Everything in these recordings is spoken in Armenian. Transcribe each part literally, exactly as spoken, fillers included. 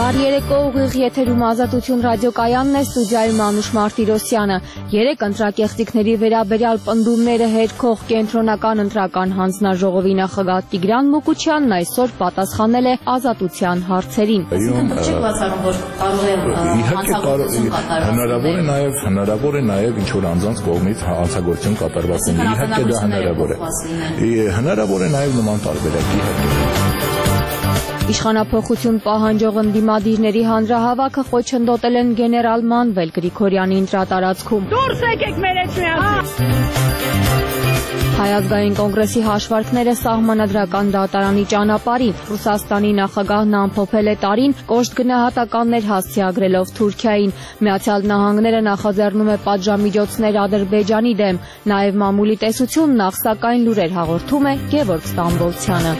Երեկո ուղիղ եթերում Ազատություն ռադիոկայանն է, ստուդիայում Մանուշ Մարտիրոսյանը։ Երեք ընտրակեղծիքների վերաբերյալ պնդումները հերքող կենտրոնական ընտրական հանձնաժողովի նախագահ Տիգրան Մուկուչյանն այսօր պատասխանել է Ազատության հարցերին։ Հնարավոր է նաև հնարավոր է նաև ինչ որ անձանց կողմից հանցագործություն կատարված լինի։ Իհարկե դա հնարավոր է։ Հնարավոր է նաև նման տարբերակի Իշխանափոխություն պահանջող ընդդիմադիրների հանրահավաքը խոչընդոտել են գեներալ Մանվել Գրիգորյանի ընտրատարածքում։ Դուրս եկեք մեր Հայ ազգային կոնգրեսի հաշվարկները սահմանադրական դատարանի ճանապարհին։ Ռուսաստանի նախագահն ամփոփել է տարին կոշտ գնահատականներ հասցեագրելով Թուրքիային։ Միացյալ Նահանգները նախաձեռնում է պատժամիջոցներ Ադրբեջանի դեմ։ Նաև մամուլի տեսություն նախ սակայն լուրեր հաղորդում է Գևորգ Ստամբոլցյանը։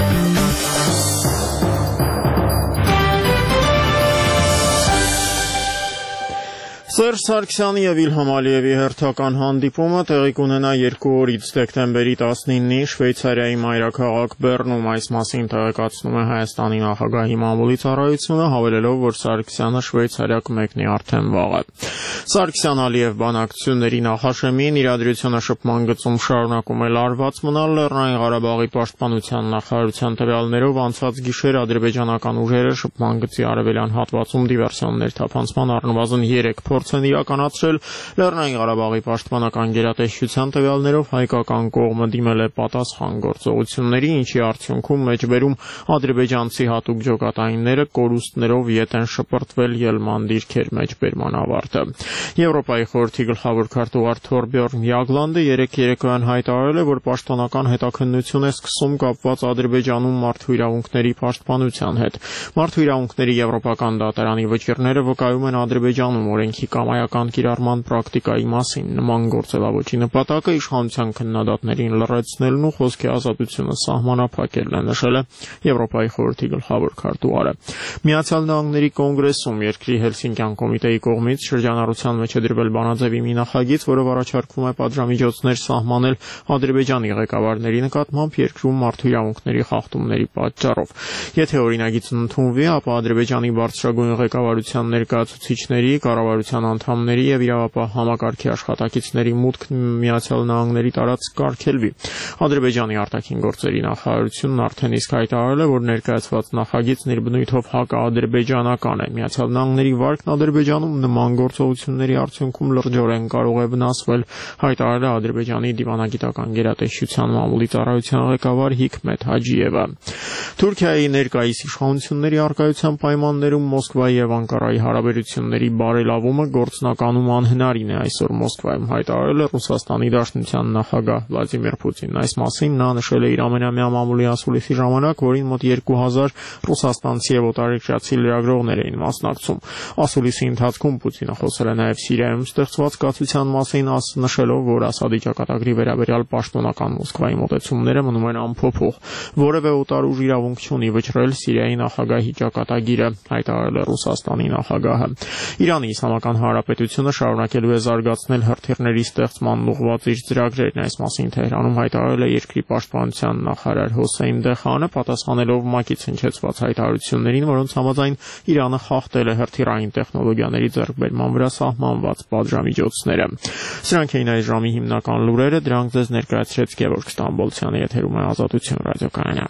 Սերժ Սարգսյանի և Իլհամ Ալիևի հերթական հանդիպումը տեղի կունենա երկու օրից դեկտեմբերի տասնինին Շվեյցարիայի մայրաքաղաք Բեռնում, այս մասին տեղեկացնում է Հայաստանի նախագահի մամուլի ծառայությունը, հավելելով, որ Սարգսյանը Շվեյցարիա կմեկնի արդեն վաղը։ Սարգսյան-Ալիև բանակցությունների նախաշեմին իրադրությունը շփման գծում շարունակում է լարված մնալ։ Լեռնային Ղարաբաղի պաշտպանության նախարարության տվյալներով անցած գիշեր ադրբեջանական ուժերը շփման գծի արևելյան հատվածում դիվերսիոններ թափանցման առնվազն երեք փորձ են իրականացրել։ Լեռնային Ղարաբաղի պաշտպանական գերատեսչության տվյալներով հայկական կողմը դիմել է պատասխան գործողությունների, ինչի արդյունքում մեջբերում ադրբեջանցի հատուկ ջոկատայինները կորուստներով ետ են շպրտվել ելման դիրքեր մեջբերման ավարտը։ Եվրոպայի խորհրդի գլխավոր քարտուղար Թորբյորն Յագլանդը երեկ երեկոյան հայտարարել է, որ պաշտոնական հետաքննություն է սկսում կապված Ադրբեջանում մարդու իրավունքների պաշտպանության հետ։ Մարդու իրավունքների եվրոպական դատարանի վճիռները վկայում են Ադրբեջանում օրենքի կամայական կիրառման պրակտիկայի մասին։ Նման գործելավոճի նպատակը իշխանության քննադատներին լռեցնելն ու խոսքի ազատությունը սահմանափակելն է, նշել է Եվրոպայի խորհրդի գլխավոր քարտուղարը։ Միացյալ Նահանգների կոնգրեսում երկրի Հելսինկյան կոմիտեի կողմից շրջանառության մեջ է դրվել բանաձևի մի նախագիծ, որով առաջարկվում է պատժամիջոցներ սահմանել Ադրբեջանի ղեկավարների նկատմամբ երկրում մարդու իրավունքների խախտումների պատճառով։ Եթե օրինագիծն ընդունվի, ապա Ադրբեջանի բարձրագույն ղեկավարության ներկայացուցիչների, կառավարության անդամների եւ իրավապահ համակարգի աշխատակիցների մուտքն Միացյալ Նահանգների տարածք կարգելվի։ Ադրբեջանի արտաքին գործերի նախարարությունն արդեն իսկ հայտարարել է, որ ներկայացված նախագիծն իր բնույթով հակաադրբեջանական է։ Միացյալ Նահանգների վարկն Ադրբեջանում նման գործողությունների արդյունքում լրջորեն կարող է վնասվել, հայտարարել է Ադրբեջանի դիվանագիտական գերատեսչության մամուլի ծառայության ղեկավար Հիկմեթ Հաջիևը։ Թուրքիայի ներկայիս իշխանությունների առկայության պայմաններում Մոսկվայի եւ Անկարայի հարաբերությունների բարելավումը գործնականում անհնարին է, այսօր Մոսկվայում հայտարարել է Ռուսաստանի Դաշնության նախագահ Վլադիմիր Պուտինն։ Այս մասին նա նշել է իր ամենամյա մամուլի ասուլիսի ժամանակ, որին մոտ երկու հազար ռուսաստանցի եւ օտարերկրացի լրագրողներ էին մասնակցում։ Ասուլիսի ընթացքում Պուտինը խոսել է նաև Սիրիայում ստեղծված կացության մասին, նշելով, որ Ասադի ճակատագրի վերաբերյալ պաշտոնական Մոսկվայի մոտեցումները մնում են անփոփոխ։ Որևէ օտար ուժ իրավունք չունի վճռել Սիրիայի նախագահի ճակատագիրը, հայտարարել է Ռուսաստանի նախագահը։ Իրանի Իսլամական Հանրապետությունը շարունակելու է զարգացնել հրթիռների ստեղծման ուղղված իր ծրագրերն, այս մասին Թեհրանում հայտարարել է երկրի պաշտպանության նախարար Հոսեյն Դեխանը, պատասխանելով ՄԱԿ-ից հնչեցված հայտարարություններին, որոնց համաձայն Իրանը խախտել է հրթիռային տեխնոլոգիաների ձեռքբերման վրա սահմանված պատժամիջոցները։ Սրանք էին այս ժամի հիմնական լուրերը, դրանք ձեզ ներկայացրեց Գևորգ Ստամբոլցյանը, եթերում է Ազատություն ռադիոկայանը։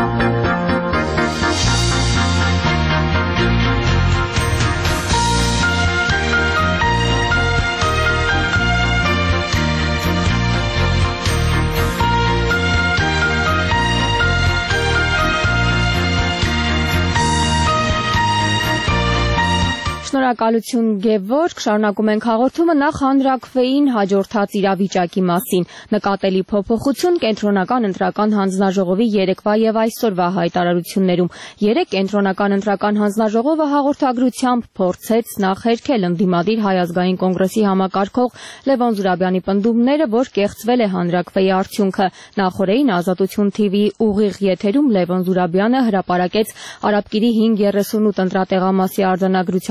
Շնորհակալություն Գևորգ, շարունակում ենք հաղորդումը, նախ հանրաքվեին հաջորդած իրավիճակի մասին։ Նկատելի փոփոխություն կենտրոնական ընտրական հանձնաժողովի երեկվա եւ այսօրվա հայտարարություններում։ Երեկ կենտրոնական ընտրական հանձնաժողովը հաղորդագրությամբ փորձեց նախերքել ընդդիմադիր Հայ ազգային կոնգրեսի համակարգող Լևոն Զուրաբյանի պնդումները, որ կեղծվել է հանրաքվեի արդյունքը։ Նախորդին Ազատություն թիվի ուղիղ եթերում Լևոն Զուրաբյանը հրապարակեց Արաբկիրի հինգ երեսունութ ընտրատեղամասի արձանագրության բնորի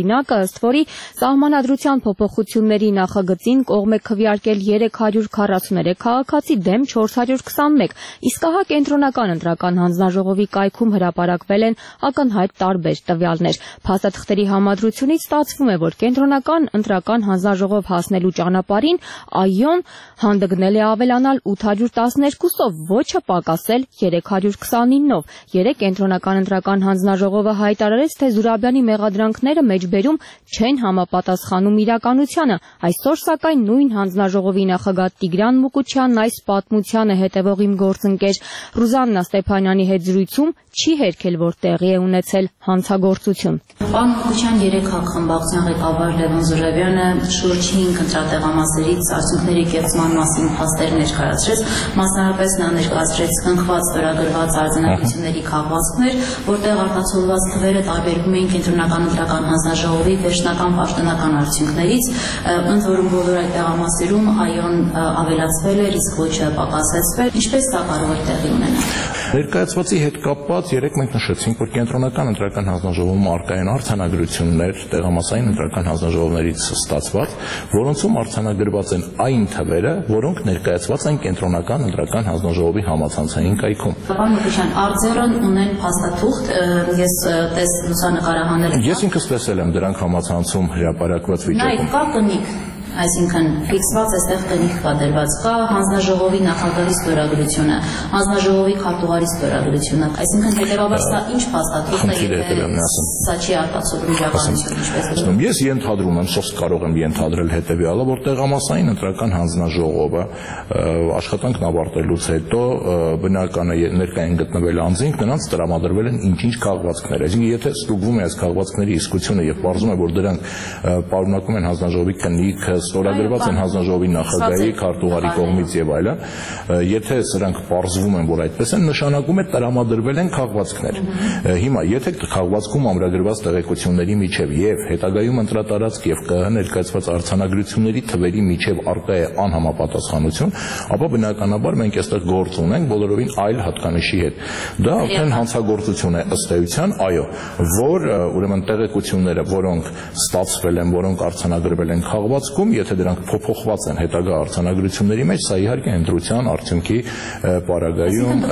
օրինակը, ըստ որի սահմանադրության փոփոխությունների նախագծին կողմ է քվեարկել երեք հարյուր քառասուներեք քաղաքացի դեմ չորս հարյուր քսանմեկ, իսկ ահա կենտրոնական ընտրական հանձնաժողովի կայքում հրապարակվել են ակնհայտ տարբեր տվյալներ։ Փաստաթղթերի համադրությունից ստացվում է, որ կենտրոնական ընտրական հանձնաժողով հասնելու ճանապարհին ԱՅՈ-ն հանդգնել է ավելանալ ութ հարյուր տասներկուսով, ոչը պակասել երեք հարյուր քսանինով։ Երեք կենտրոնական ընտրական հանձնաժողովը հայտարարեց, թե Զուրաբյանի մեղադրանքները մեջբերում չեն համապատասխանում իրականությանը։ Այսօր, սակայն, նույն հանձնաժողովի նախագահ Տիգրան Մուկուչյանն այս պատմությանը հետևող իմ գործընկեր Ռուզաննա Ստեփանյանի հետ զրույցում չի հերքել, որ տեղի է ունեցել հանցագործություն։ Պարոն Մուկուչյան, երեք հաղթամբակցության ղեկավար Լևոն Զուրաբյանը շուրջ հինգ ընտրատեղամասերից արդյունքների կեղծման մասին փաստեր ներկայացրեց, մասնավորապես նա ներկայացրեց կնքված ստորագրված արձանագրությունների քաղվածքներ, որտեղ արտացոլված թվերը տարբերվում էին կենտրոնական ընտրական հանձնաժողովի վերջնական պաշտոնական արդյունքներից, ընդ որում բոլոր այդ տեղամասերում ԱՅՈ-ն ավելացվել էր, իսկ ոչը պակասեցվել։ Ինչպես դա կարող է տեղի ունենալ։ Ներկայացվածի հետ կապված երեք մենք նշեցինք, որ կենտրոնական ընտրական հանձնաժողովում առկա են արձանագրություններ տեղամասային ընտրական հանձնաժողովներից ստացված, որոնցում արձանագրված են այն թվերը, որոնք ներկայացված են կենտրոնական ընտրական հանձնաժողովի համացանցային կայքում։ Պարոն Մուկուչյան, արձերն ունեն փաստաթուղթ, ես տես լուսանկարահանել եմ։ Ես ինքս տեսել եմ դրանք համացանցում հրապարակված վիճակում։ Նա կա կնիկ, այսինքն ֆիքսված այստեղ կնիկ կա դրված, կա հանձնաժողովի նախագահի ստորագրությունը, հանձնաժողովի քարտուղարի ստորագրությունը, այսինքն հետևաբար սա ինչ փաստաթուղթ է, եթե սա չի արտացոլում իրականություն, ինչպես գիտեմ։ Ես ենթադրում եմ, սոս կարող եմ ենթադրել հետևյալը, որ տեղամասային ընտրական հանձնաժողովը աշխատանքն ավարտելուց հետո բնական է ներկա են գտնվել անձինք, նրանց տրամադրվել են ինչ-ինչ քաղվածքներ, այսինքն եթե ստուգվում է այս քաղվածքների իսկությունը եւ պարզվում է, որ դրանք պարունակում են հանձնաժողովի կնիքը, ստորագրված են հանձնաժողովի նախագահի, քարտուղարի կողմից եւ այլն, եթե սրանք պարզվում են, որ այդպես են, նշանակում է տրամադրվել են քաղվածքներ։ Հիմա եթե քաղվածքում ամրագրված տեղեկությունների միջև եւ հետագայում ընտրատարածք եւ ԿՀ ներկայացված արձանագրությունների թվերի միջև առկա է անհամապատասխանություն, ապա բնականաբար մենք այստեղ գործ ունենք բոլորովին այլ հատկանիշի հետ։ Դա արդեն հանցագործություն է ըստ էության, այո, որ ուրեմն տեղեկությունները, որոնք ստացվել են, որոնք արձանագրվել են քաղվածքում, եթե դրանք փոփոխված են հետագա արձանագրությունների մեջ, սա իհարկե ընտրության արդյունքի պարագայում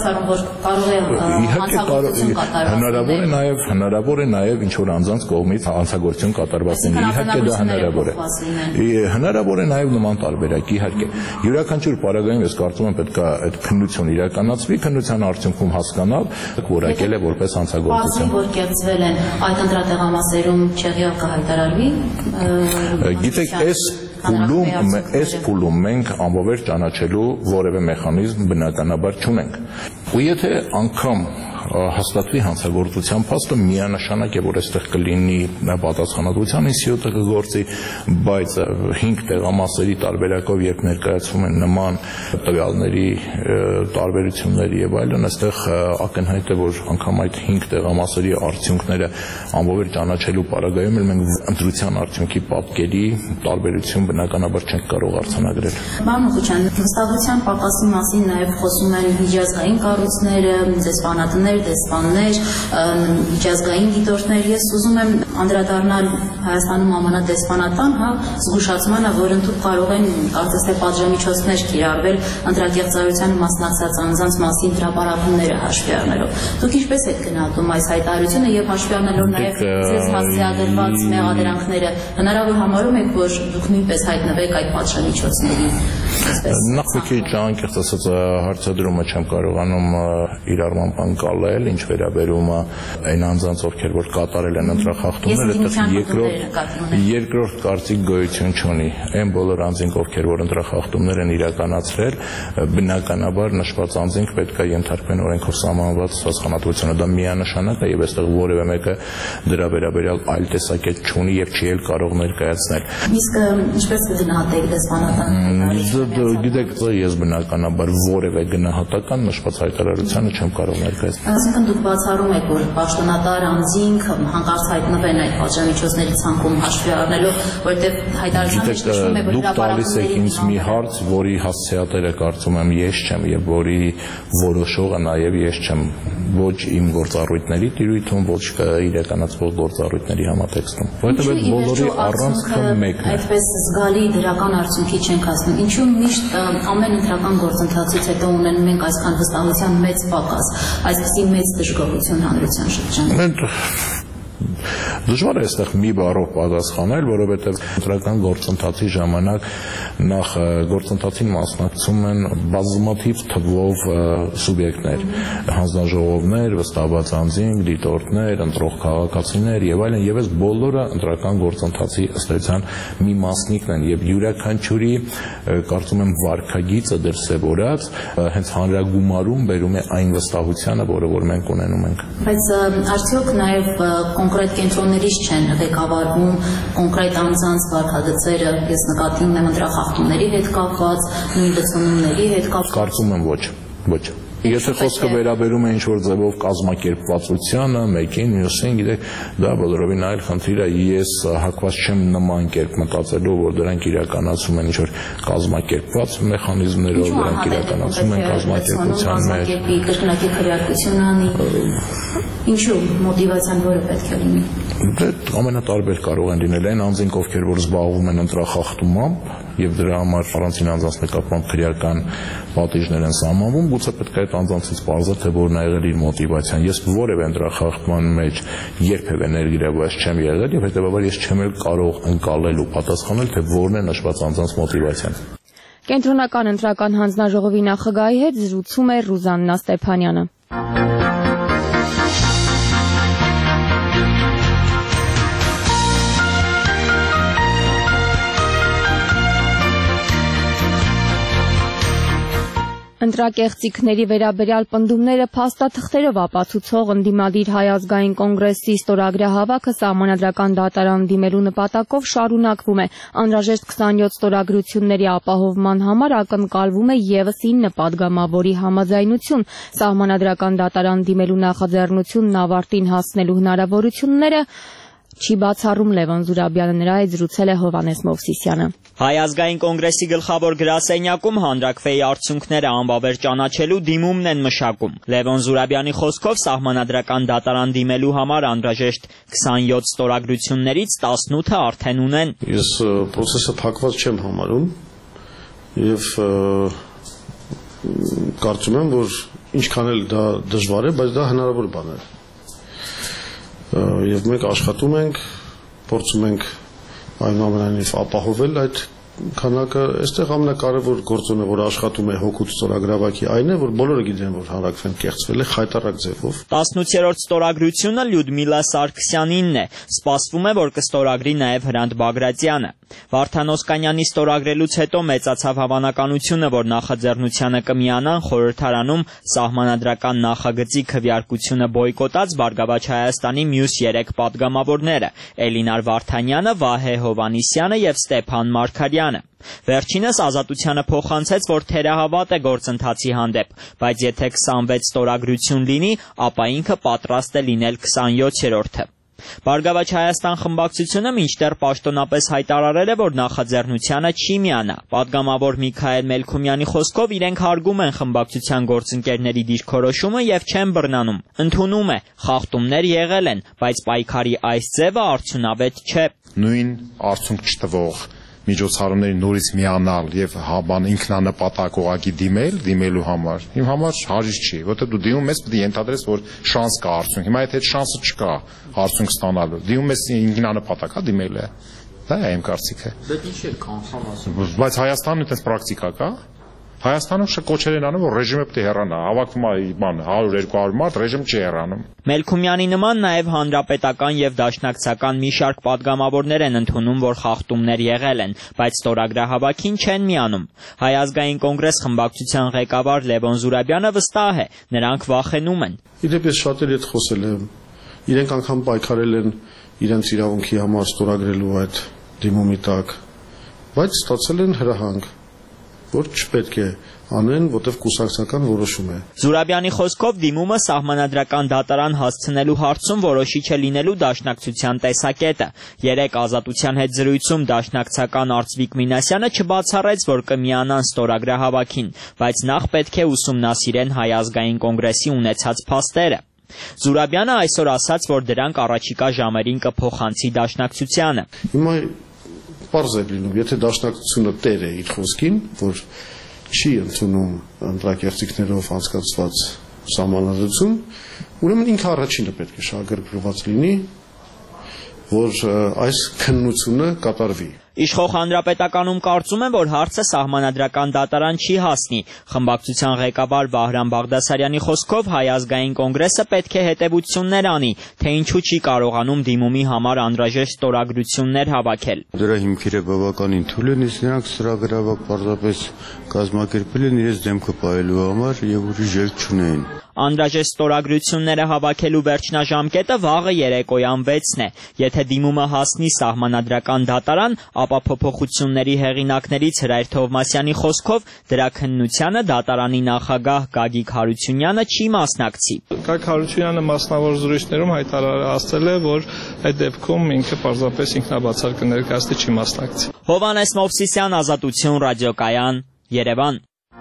հնարավոր է նաև հնարավոր է նաև ինչ որ անձանց կողմից հանցագործություն կատարված լինի, իհարկե դա հնարավոր է։ Հնարավոր է նաև նման տարբերակ, իհարկե։ Յուրաքանչյուր պարագայում ես կարծում եմ պետք է այդ քննությունը իրականացվի, քննության արդյունքում հասկանալ, որակել է որպես հանցագործություն։ Որ կեղծվել են այդ ընտրատեղամասերում չեղյալ կհայտարարվի։ Գիտեք, այս փուլում, այս փուլում մենք ամբողջ ճանաչելու որևէ մեխանիզմ բնականաբար չունենք։ Ու եթե անգամ հաստատվի հանցագործության փաստը, միանշանակ է, որ այստեղ կլինի պատասխանատվության ինստիտուտը կգործի, բայց հինգ տեղամասերի տարբերակով երբ ներկայացվում են նման տվյալների տարբերություններ եւ այլն, այստեղ ակնհայտ է, որ անգամ այդ հինգ տեղամասերի արդյունքները ամբողջ ճանաչելու պարագայում էլ մենք ընտրության արդյունքի պատկերի տարբերություն բնականաբար չենք կարող արձանագրել։ Պարոն Մուկուչյան, հստակության պակասի մասին նաև խոսում են միջազգային կառույցները, դեսպանատներ, դեսպաններ, միջազգային դիտորդներ։ Ես ուզում եմ անդրադառնալ Հայաստանում ԱՄՆ դեսպանատան, հա, զգուշացմանը, որ ընդհանուր կարող են կարծես թե պատժամիջոցներ կիրառվել ընտրատեղծարությանը մասնակցած անձանց մասին հրապարակումները հաշվի առնելով։ Դուք ինչպես եք գնահատում այս հայտարարությունը եւ հաշվի առնելով նաև ձեզ հասցեագրված մեղադրանքները, հնարավոր համարում եք, որ դուք նույնպես հայտնվեք այդ պատժամիջոցների։ Նախ մի քիչ անկեղծ ասած հարցադրումը չեմ կարողանում իր առմամբ անցալել, ինչ վերաբերում է այն անձանց, ովքեր որ կատարել են ընտրախախտումները, այդտեղ երկրորդ երկրորդ կարծիք գոյություն չունի։ Այն բոլոր անձինք, ովքեր որ ընտրախախտումներ են իրականացրել, բնականաբար նշված անձինք պետք է ենթարկվեն օրենքով սահմանված հասկանալիությունը։ Դա միանշանակ է եւ այստեղ որևէ մեկը դրա վերաբերյալ այլ տեսակետ չունի եւ չի էլ կարող ներկայացնել։ Իսկ ինչպես կգնահատեք դեսպանատան։ Գիտեք, ես բնականաբար որևէ գնահատական նշված հայտարարությանը չեմ կարող ներկայացնել։ Այսինքն դուք բացառում եք, որ պաշտոնատար անձինք հանկարծ հայտնվեն են այդ պատժամիջոցների ցանկում հաշվի առնելով, որովհետև հայտարարության նշվում է, որ դուք տալիս եք ինձ մի հարց, որի հասցեատերը կարծում եմ ես չեմ եւ որի որոշողը նաեւ ես չեմ, ոչ իմ գործառույթների տիրույթում, ոչ իրականացվող գործառույթների համատեքստում, որովհետև այդ բոլորի առանցքը մեկն է։ Այդպես զգալի դրական արդյունքի չենք հասնում։ Ինչու միշտ ամեն ընտրական գործընթացից հետո ունենում ենք այսքան վստահության մեծ պակաս, այսպիսի մեծ դժգոհություն հանրության շրջանում։ Դժվար է այստեղ մի բառով պատասխանել, որովհետև ընտրական գործընթացի ժամանակ նախ գործընթացին մասնակցում են բազմաթիվ թվով սուբյեկտներ, հանձնաժողովներ, վստահված անձինք, դիտորդներ, ընտրող քաղաքացիներ եւ այլն, եւ այս բոլորը ընտրական գործընթացի ըստ էության մի մասնիկն են եւ յուրաքանչյուրի կարծում եմ վարքագիծը դրսեւորած հենց հանրագումարում բերում է այն վստահությանը, որը որ մենք ունենում ենք։ Բայց արդյոք նաեւ կոնկրետ կենտրոններից չեն ղեկավարվում կոնկրետ անձանց վարքագծերը, ես նկատի ունեմ ընտրախախտումների հետ կապված, նույն լցոնումների հետ կապված։ Կարծում եմ ոչ, ոչ։ Եթե խոսքը վերաբերում է ինչ-որ ձևով կազմակերպվածությանը, մեկին, մյուսին, գիտեք, դա բոլորովին այլ խնդիր է, ես հակված չեմ նման կերպ մտածելու, որ դրանք իրականացում են ինչ-որ կազմակերպված մեխանիզմներով, դրանք իրականացում են կազմակերպության մեջ։ Կրկնակի քրեարկություն անի։ Ինչու մոտիվացիան որը պետք է լինի։ Դե ամենատարբեր կարող են լինել այն անձինք, ովքեր որ զբաղվում են ընտրախախտումով եւ դրա համար առանցին անձանց նկատմամբ քրեական պատիժներ են սահմանվում, գուցե պետք է այդ անձանցից պարզել, թե որն է եղել իր մոտիվացիան։ Ես որևէ ընտրախախտման մեջ երբևէ ներգրավված չեմ եղել եւ հետեւաբար ես չեմ էլ կարող ընկալել ու պատասխանել, թե որն է նշված անձանց մոտիվացիան։ Կենտրոնական ընտրական հանձնաժողովի նախագահի հետ զրուցում է Ռուզաննա Ստեփանյանը։ Ընտրակեղծիքների վերաբերյալ պնդումները փաստաթղթերով ապացուցող ընդդիմադիր Հայ ազգային կոնգրեսի ստորագրահավաքը սահմանադրական դատարան դիմելու նպատակով շարունակվում է։ Անհրաժեշտ քսանյոթ ստորագրությունների ապահովման համար ակնկալվում է ևս ինը պատգամավորի համաձայնություն։ Սահմանադրական դատարան դիմելու նախաձեռնությունն ավարտին հասնելու հնարավորությունները չի բացառում Լևոն Զուրաբյանը, նրա հետ զրուցել է Հովհաննես Մովսիսյանը։ Հայ ազգային կոնգրեսի գլխավոր գրասենյակում հանրաքվեի արդյունքները անբավեր ճանաչելու դիմումն են մշակում։ Լևոն Զուրաբյանի խոսքով սահմանադրական դատարան դիմելու համար անհրաժեշտ քսանյոթ ստորագրություններից տասնութը արդեն ունեն։ Ես process-ը փակված չեմ համարում եւ կարծում եմ, որ ինչքան էլ դա դժվար է, բայց դա հնարավոր բան է։ Եվ մենք աշխատում ենք, փորձում ենք այնուամենայնիվ ապահովել այդ քանակը, այստեղ ամենակարևոր գործոնը, որ աշխատում է հոգուց ստորագրավակի, այն է, որ բոլորը գիտեն, որ հանրաքվեն կեղծվել է խայտառակ ձևով։ տասնութերորդ ստորագրությունը Լյուդմիլա Սարգսյանինն է, սպասվում է, որ կստորագրի նաև Հրանտ Բագրատյանը։ Վարդան Օսկանյանի ստորագրելուց հետո մեծացավ հավանականությունը, որ նախաձեռնությանը կմիանան խորհրդարանում սահմանադրական նախագծի քվեարկությունը բոյկոտած Բարգավաճ Հայաստանի մյուս երեք պատգամավորները՝ Էլինար Վարդանյանը, Վահե Հովհաննիսյանը եւ Ստեփան Մարգարյանը։ Վերջինս Ազատությանը փոխանցեց, որ թերահավատ է գործընթացի հանդեպ, բայց եթե քսանվեց ստորագրություն լինի, ապա ինքը պատրաստ է լինել քսանյոթերորդը։ Բարգավաճ Հայաստան խմբակցությունը մինչդեռ պաշտոնապես հայտարարել է, որ նախաձեռնությանը չի միանա։ Պատգամավոր Միքայել Մելքումյանի խոսքով իրենք հարգում են խմբակցության գործընկերների դիրքորոշումը եւ չեն բռնանում։ Ընդունում է, խախտումներ եղել են, բայց պայքարի այս ձևը արդյունավետ չէ։ Նույն արդյունք չտվող միջոցառումների նորից միանալ եւ հաբան ինքնանպատակ ուղակի դիմել, դիմելու համար։ Իմ համար հարիչ չի, որտեղ դու դիմում ես, պետք է ենթադրես, որ շանս կա արդյունք։ Հիմա եթե այդ շանսը չկա արդյունք ստանալու, դիմում ես ինքնանպատակ, հա, դիմելը։ Դա է իմ կարծիքը։ Դե ինչ է կանխան ասում։ Բայց Հայաստանում այդպես պրակտիկա կա։ Հայաստանում կոչեր են անում, որ ռեժիմը պետք է հեռանա, հավաքվում է բան հարյուր երկու հարյուր մարդ, ռեժիմ չի հեռանում։ Մելքումյանի նման նաև հանրապետական եւ դաշնակցական մի շարք պատգամավորներ են ընդունում, որ խախտումներ եղել են, բայց ստորագրահավաքին չեն միանում։ Հայ ազգային կոնգրես խմբակցության ղեկավար Լևոն Զուրաբյանը վստահ է, նրանք վախենում են։ Իդեպ ես շատերի հետ խոսել եմ, իրենք անգամ պայքարել են իրենց իրավունքի համար ստորագրելու այդ դիմումի տակ, բայց ստացել են հրահանգ, որ չպետք է անեն, որտեղ կուսակցական որոշում է։ Զուրաբյանի խոսքով դիմումը սահմանադրական դատարան հասցնելու հարցում որոշիչ է լինելու դաշնակցության տեսակետը։ Երեք Ազատության հետ զրույցում դաշնակցական Արծվիկ Մինասյանը չբացառեց, որ կմիանան ստորագրահավաքին, բայց նախ պետք է ուսումնասիրեն Հայ ազգային կոնգրեսի ունեցած փաստերը։ Զուրաբյանը այսօր ասաց, որ դրանք առաջիկա ժամերին կփոխանցի դաշնակցությանը։ Հիմա պարզ է լինում, եթե դաշնակցությունը տեր է իր խոսքին, որ չի ընդունում ընտրակերտիկներով անցկացված սահմանադրություն, ուրեմն ինքը առաջինը պետք է շահագրգռված լինի, որ այս քննությունը կատարվի։ Իշխող հանրապետականում կարծում են, որ հարցը սահմանադրական դատարան չի հասնի։ Խմբակցության ղեկավար Վահրամ Բաղդասարյանի խոսքով Հայ ազգային կոնգրեսը պետք է հետևություններ անի, թե ինչու չի կարողանում դիմումի համար անհրաժեշտ ստորագրություններ հավաքել։ Դրա հիմքերը բավականին թույլ են, իսկ նրանք ծրագրավակ պարզապես կազմակերպել են իրենց դեմքը պահելու համար եւ ուրիշ ելք չունեն։ Անհրաժեշտ ստորագրությունները հավաքելու վերջնաժամկետը վաղը երեկոյան վեցն է։ Եթե դիմումը հասնի սահմանադրական դատարան, ապա փոփոխությունների հեղինակներից Հրայր Թովմասյանի խոսքով դրա քննությանը դատարանի նախագահ Գագիկ Հարությունյանը չի մասնակցի։ Գագիկ Հարությունյանը մասնավոր զրույցներում հայտարարել է, որ այդ դեպքում ինքը պարզապես ինքնաբացար կներկայացնի, չի մասնակցի։ Հովհաննես Մովսիսյան, Ազատություն ռադիոկայան, Երևան։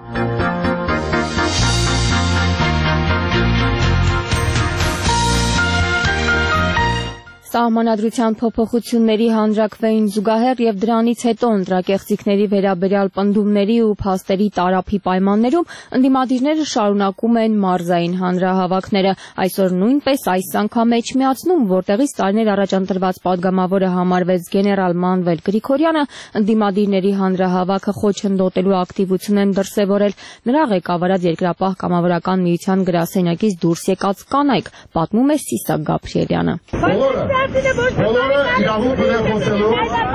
Սահմանադրության փոփոխությունների հանրակրվեին զուգահեռ եւ դրանից հետո ընտրակեղծիքների վերաբերյալ պնդումների ու փաստերի տարափի պայմաններում ընդդիմադիրները շարունակում են մարզային հանրահավաքները։ Այսօր նույնպես այս անգամ Էջմիածնում, որտեղից տարիներ առաջ ընտրված падգամավորը համարվեց գեներալ Մանվել Գրիգորյանը, ընդդիմադիրների հանրահավաքը խոչընդոտելու ակտիվություն են դրսևորել նրա ղեկավարած Երկրապահ կամավորական միության գրասենյակից դուրս եկած կանայք, պատմում է Սիսակ Գաբրիելյանը։ Բոլորը իրավունք ունեն խոսելու,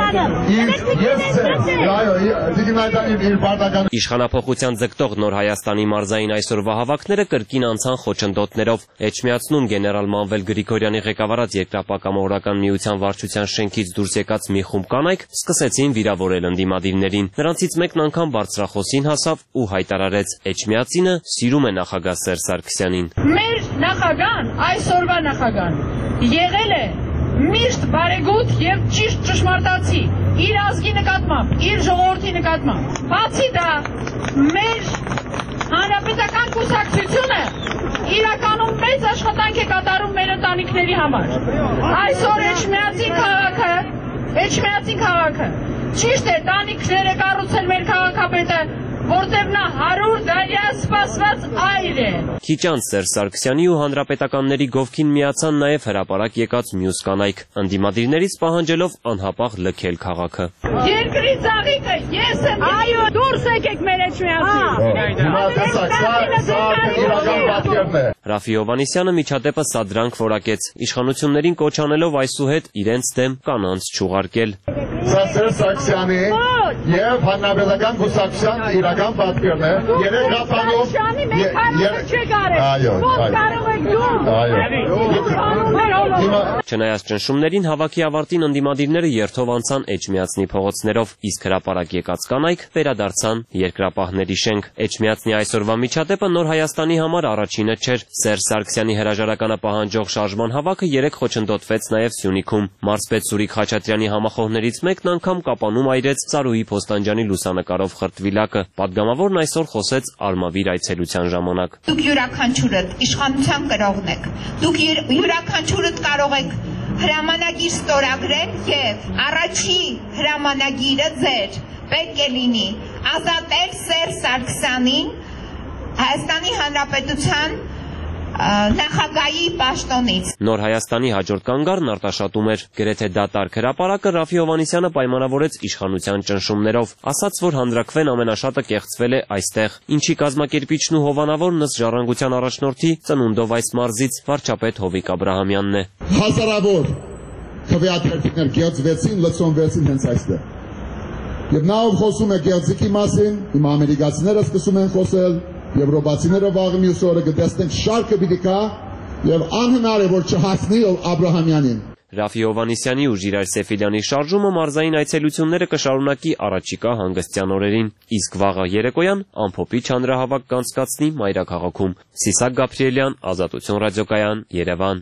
Իշխանափոխության ձգտող Նոր Հայաստանի մարզային այսօրվա հավաքները կրկին անցան խոչընդոտներով։ Էջմիածնում գեներալ Մանվել Գրիգորյանի ղեկավարած Երկրապահ կամավորական միության վարչության շենքից դուրս եկած մի խումբ կանայք սկսեցին վիրավորել ընդդիմադիրներին։ Նրանցից մեկն անգամ բարձրախոսին հասավ ու հայտարարեց. Էջմիածինը սիրում է նախագահ Սերժ Սարգսյանին։ Մեր նախագահան, այսօրվա նախագահան, եղել է միշտ բարեգութ եւ ճիշտ ճշմարտացի իր ազգի նկատմամբ, իր ժողովրդի նկատմամբ։ Բացի դա, մեր հանրապետական կուսակցությունը իրականում մեծ աշխատանք է կատարում մեր ընտանիքների համար։ Այսօր Էջմիածին քաղաքը, Էջմիածին քաղաքը ճիշտ է, տանիքներ է կառուցել մեր քաղաքապետը, որտեղ նա հարյուր դարյա սպասված այր է։ Քիչ անց Սերժ Սարգսյանի ու հանրապետականների գովքին միացան նաև հրապարակ եկած մյուս կանայք, ընդդիմադիրներից պահանջելով անհապաղ լքել քաղաքը։ Երկրի ծաղիկը ես եմ, այո, դուրս եկեք մեր Էջմիածին։ Ռաֆի Հովհաննիսյանը միջադեպը սադրանք որակեց, իշխանություններին կոչ անելով այսուհետ իրենց դեմ կանանց չուղարկել։ Սա Սերժ Սարգսյանի եւ հանրապետական կուսակցության իրական պատկերն է։ Երեք հատանով Չնայած ճնշումներին հավաքի ավարտին ընդդիմադիրները երթով անցան Էջմիածնի փողոցներով, իսկ հրապարակ եկած կանայք վերադարձան Երկրապահների շենք։ Էջմիածնի այսօրվա միջադեպը Նոր Հայաստանի համար առաջինը չէր։ Սերժ Սարգսյանի հրաժարականը պահանջող շարժման հավաքը երեք խոչընդոտվեց նաև Սյունիքում։ Մարզպետ Սուրիկ Խաչատրյանի համախոհներից մեկն անգամ կապանում այրեց Ծառուհի Փոստանջյանի լուսանկարով խրտվիլակը։ Պատգամավորն այսօր խոսեց Արմավիր այցելության ժամանակ։ Դուք յուրաքանչյուրդ իշխանության կրողն եք։ Դուք յուրաքանչյուրդ կարող եք հրամանագիր ստորագրել եւ առաջին հրամանագիրը ձեր պետք է լինի ազատել Սերժ Սարգսյանին Հայաստանի Հանրապետության նախագահի պաշտոնից։ Նոր Հայաստանի հաջորդ կանգառն արտաշատում էր։ Գրեթե դատարկ հրապարակը Ռաֆի Հովհաննիսյանը պայմանավորեց իշխանության ճնշումներով, ասաց, որ հանրակրվեն ամենաշատը կեղծվել է այստեղ, ինչի կազմակերպիչն ու հովանավորն ըստ ժառանգության առաջնորդի ծնունդով այս մարզից վարչապետ Հովիկ Աբրահամյանն է։ Հազարավոր քվեաթերթիկներ կեղծվեցին, լցոնվեցին հենց այստեղ։ Եվ նա ով խոսում է կեղծիքի մասին, հիմա ամերիկացիները սկսում են խոսել, Եվրոպացիները վաղը մյուս օրը կտեսնենք շարքը պիտի կա եւ անհնար է որ չհասնի Աբրահամյանին։ Ռաֆի Հովհաննիսյանի ու Ժիրայր Սեֆիլյանի շարժումը մարզային այցելությունները կշարունակի առաջիկա հանգստյան օրերին, իսկ վաղը երեկոյան ամփոփիչ հանրահավաք կանցկացնի մայրաքաղաքում։ Սիսակ Գաբրիելյան, Ազատություն ռադիոկայան, Երևան։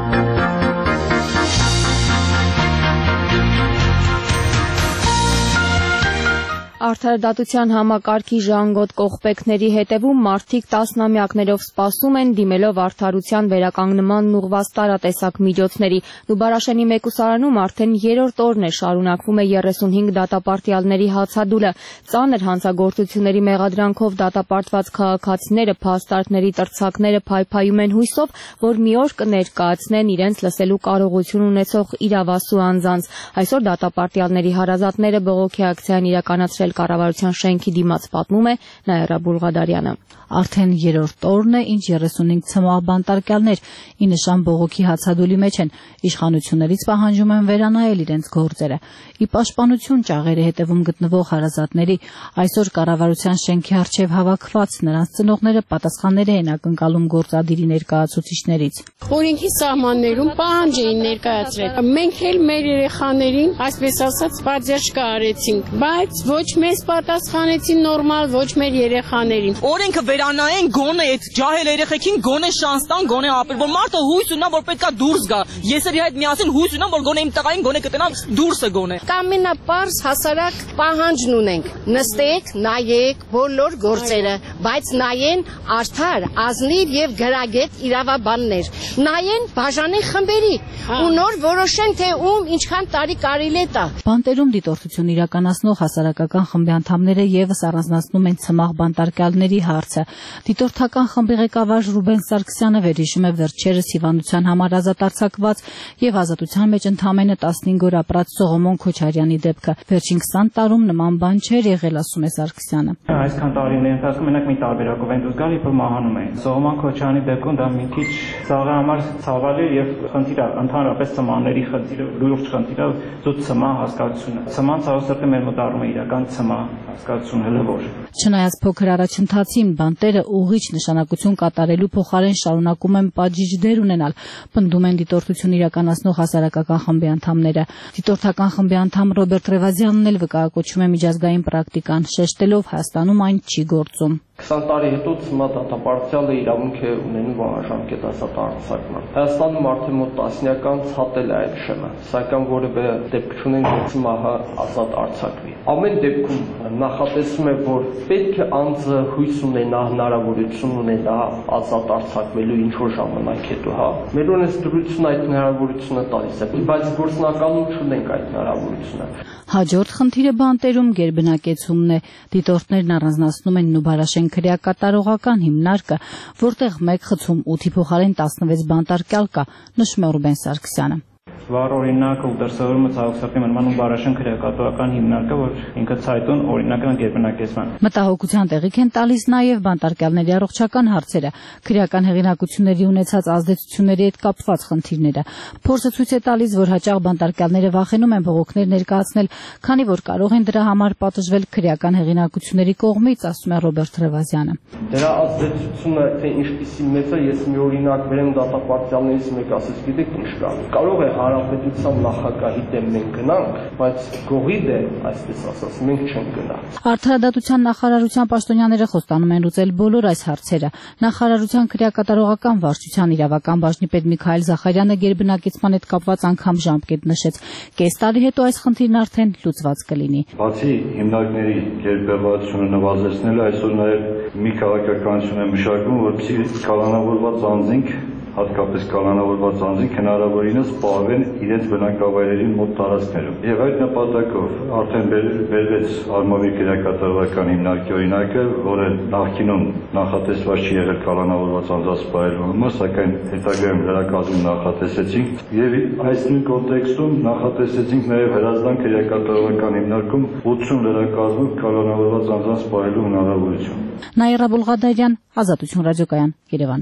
Արդարադատության համակարգի ժանգոտ կողպեքների հետևում մարդիկ տասնամյակներով սպասում են դիմելով արդարության վերականգնմանն ուղղված տարատեսակ միջոցների։ Նուբարաշենի մեկուսարանում արդեն երրորդ օրն է շարունակվում է երեսունհինգ դատապարտյալների հացադուլը։ Ծանր հանցագործությունների մեղադրանքով դատապարտված քաղաքացիները, փաստարկների տրցակները փայփայում են հույսով, որ մի օր կներկայացնեն իրենց լսելու կարողություն ունեցող իրավասու անձանց։ Այսօր դատապարտյալների հարազատները բողոքի ակցիան իրականացրել կառավարության շենքի դիմաց, պատմում է Նաիրա Բուլղադարյանը։ Արդեն երրորդ օրն է, ինչ երեսունհինգ ցմահ բանտարկյալներ ի նշան բողոքի հացադուլի մեջ են, իշխանություններից պահանջում են վերանայել իրենց գործերը։ Ի պաշտպանություն ճաղերի հետևում գտնվող հարազատների այսօր կառավարության շենքի առջև հավաքված նրանց ծնողները պատասխաններ են ակնկալում գործադիրի ներկայացուցիչներից։ Օրենքի սահմաններում պահանջ էին ներկայացրել։ Մենք էլ մեր երեխաներին, այսպես ասած, պատժ կարեցինք, բայց ոչ մեզ պատասխանեցին նորմալ, ոչ մեր երեխաներին։ Օրենքը վերանայեն, գոնե այդ ջահել երեխեքին գոնե շանս տան, գոնե ապրել, որ մարդը հույս ունա, որ պետքա դուրս գա։ Ես էլ իր հետ միասին հույս ունեմ, որ գոնե իմ տղային գոնե կտնամ դուրսը գոնե։ Կամենապարզ հասարակ պահանջն ունենք։ Նստեք, նայեք բոլոր գործերը, բայց նայեն արդար, ազնիվ եւ գրագետ իրավաբաններ։ Նայեն բաժանի խմբերի ու նոր որոշեն, թե ում ինչքան տարի կարելի է տա։ Բանտերում դիտորդություն իրականացնող հասարակական խմբի անդամները եւս առանձնացնում են ցմահ բանտարկյալների հարցը։ Դիտորդական խմբի ղեկավար Ռուբեն Սարգսյանը վերհիշում է վերջերս հիվանդության համար ազատ արձակված եւ ազատության մեջ ընդամենը տասնհինգ օր ապրած Սողոմոն Քոչարյանի դեպքը։ Վերջին քսան տարում նման բան չէր եղել, ասում է Սարգսյանը։ Այսքան տարիների ընթացքում մենակ մի տարբերակով են դուրս գալ, երբ մահանում էին։ Սողոմոն Քոչարյանի դեպքում դա մի քիչ ցավը համար ցավալի եւ խնդիր է, ընդհանրապես ծմանների խնդիրը, լուրջ խնդիր է, զուտ ծմա հասկացությունը։ Ծման ցավսրտը մեր մոտ առնում է իրական ծմա հասկացություն հլվոր։ Չնայած փոքր առաջընթացին բանտերը ուղիչ նշանակություն կատարելու փոխարեն շարունակում են պատժիչ դեր ունենալ, պնդում են դիտորդություն իրականացնող հասարակական խմբի անդամները։ Դիտորդական խմբի անդամ Ռոբերտ Ռևազյանն էլ վկայակոչում է միջազգային պրակտիկան, շեշտելով Հայաստանում այն չի գործում։ քսան տարի հետո ցմահ դատապարտյալը իրավունք է ունենում անժամկետ ազատ արձակման։ Հայաստանում արդեն մոտ տասնյակ անց հատել է այդ շեմը, սակայն որևէ դեպք չունենք, որ ցմահը ազատ արձակվի։ Ամեն դեպքում նախատեսում է, որ պետք է անձը հույս ունենա, հնարավորություն ունենա ազատ արձակվելու ինչ-որ ժամանակ հետո, հա։ Մեր օրենսդրությունը այդ հնարավորությունը տալիս է, բայց գործնականում չունենք այդ հնարավորությունը։ Հաջորդ խնդիրը բանտերում գերբնակեցումն է։ Դիտորդներն առանձնացնում են Նուբարաշեն քրեակատարողական հիմնարկը, որտեղ մեկ խցում ութի փոխարեն տասնվեց բանտարկյալ կա, նշում է Ռուբեն Սարգսյանը։ Վառ օրինակը ու դրսևորումը ցավոքսակի մնման ու բարաշեն քրեակատարողական հիմնարկը, որ ինքը ցայտուն օրինակը գերբնակեցման։ Մտահոգության տեղիք են տալիս նաև բանտարկյալների առողջական հարցերը, քրեական հեղինակությունների ունեցած ազդեցությունների հետ կապված խնդիրները։ Փորձը ցույց է տալիս, որ հաճախ բանտարկյալները վախենում են բողոքներ ներկայացնել, քանի որ կարող են դրա համար պատժվել քրեական հեղինակությունների կողմից, ասում է Ռոբերտ Ռևազյանը։ Դրա ազդեցությունը թե ինչպիսի մեծ է, ես մի օրինակ վերեմ դատապարտյալներից մեկ ասես, գիտեք ինչ կա։ Կարող է հանրապետության նախագահի դեմ մենք գնանք, բայց գողի դեմ, այսպես ասած, մենք չենք գնա։ Արդարադատության նախարարության պաշտոնյաները խոստանում են լուծել բոլոր այս հարցերը։ Նախարարության քրեակատարողական վարչության իրավական բաժնի պետ Միքայել Զախարյանը գերբնակեցման հետ կապված անգամ ժամկետ նշեց։ Կես տարի հետո այս խնդիրն արդեն լուծված կլինի։ Բացի հիմնարկների գերբևեռացությունը նվազեցնելը, այսօր նաև մի քաղաքականություն է մշակվում, որպեսզի կալանավորված անձինք, հատկապես կալանավորված անձինք հնարավորինս պահվեն իրենց բնակավայրերի մոտ տարածքներում։ Եվ այդ նպատակով արդեն վերվեց Արմավիր քրեակատարողական հիմնարկի օրինակը, որը նախկինում նախատեսված չի եղել կալանավորված անձանց պահելու համար, սակայն հետագայում լրակազմ նախատեսեցինք եւ այս նույն կոնտեքստում նախատեսեցինք նաեւ Հրազդան քրեակատարողական հիմնարկում ութսուն լրակազմով կալանավորված անձանց պահելու հնարավորություն։ Նաիրա Բուլղադարյան, Ազատություն ռադիոկայան, Երևան։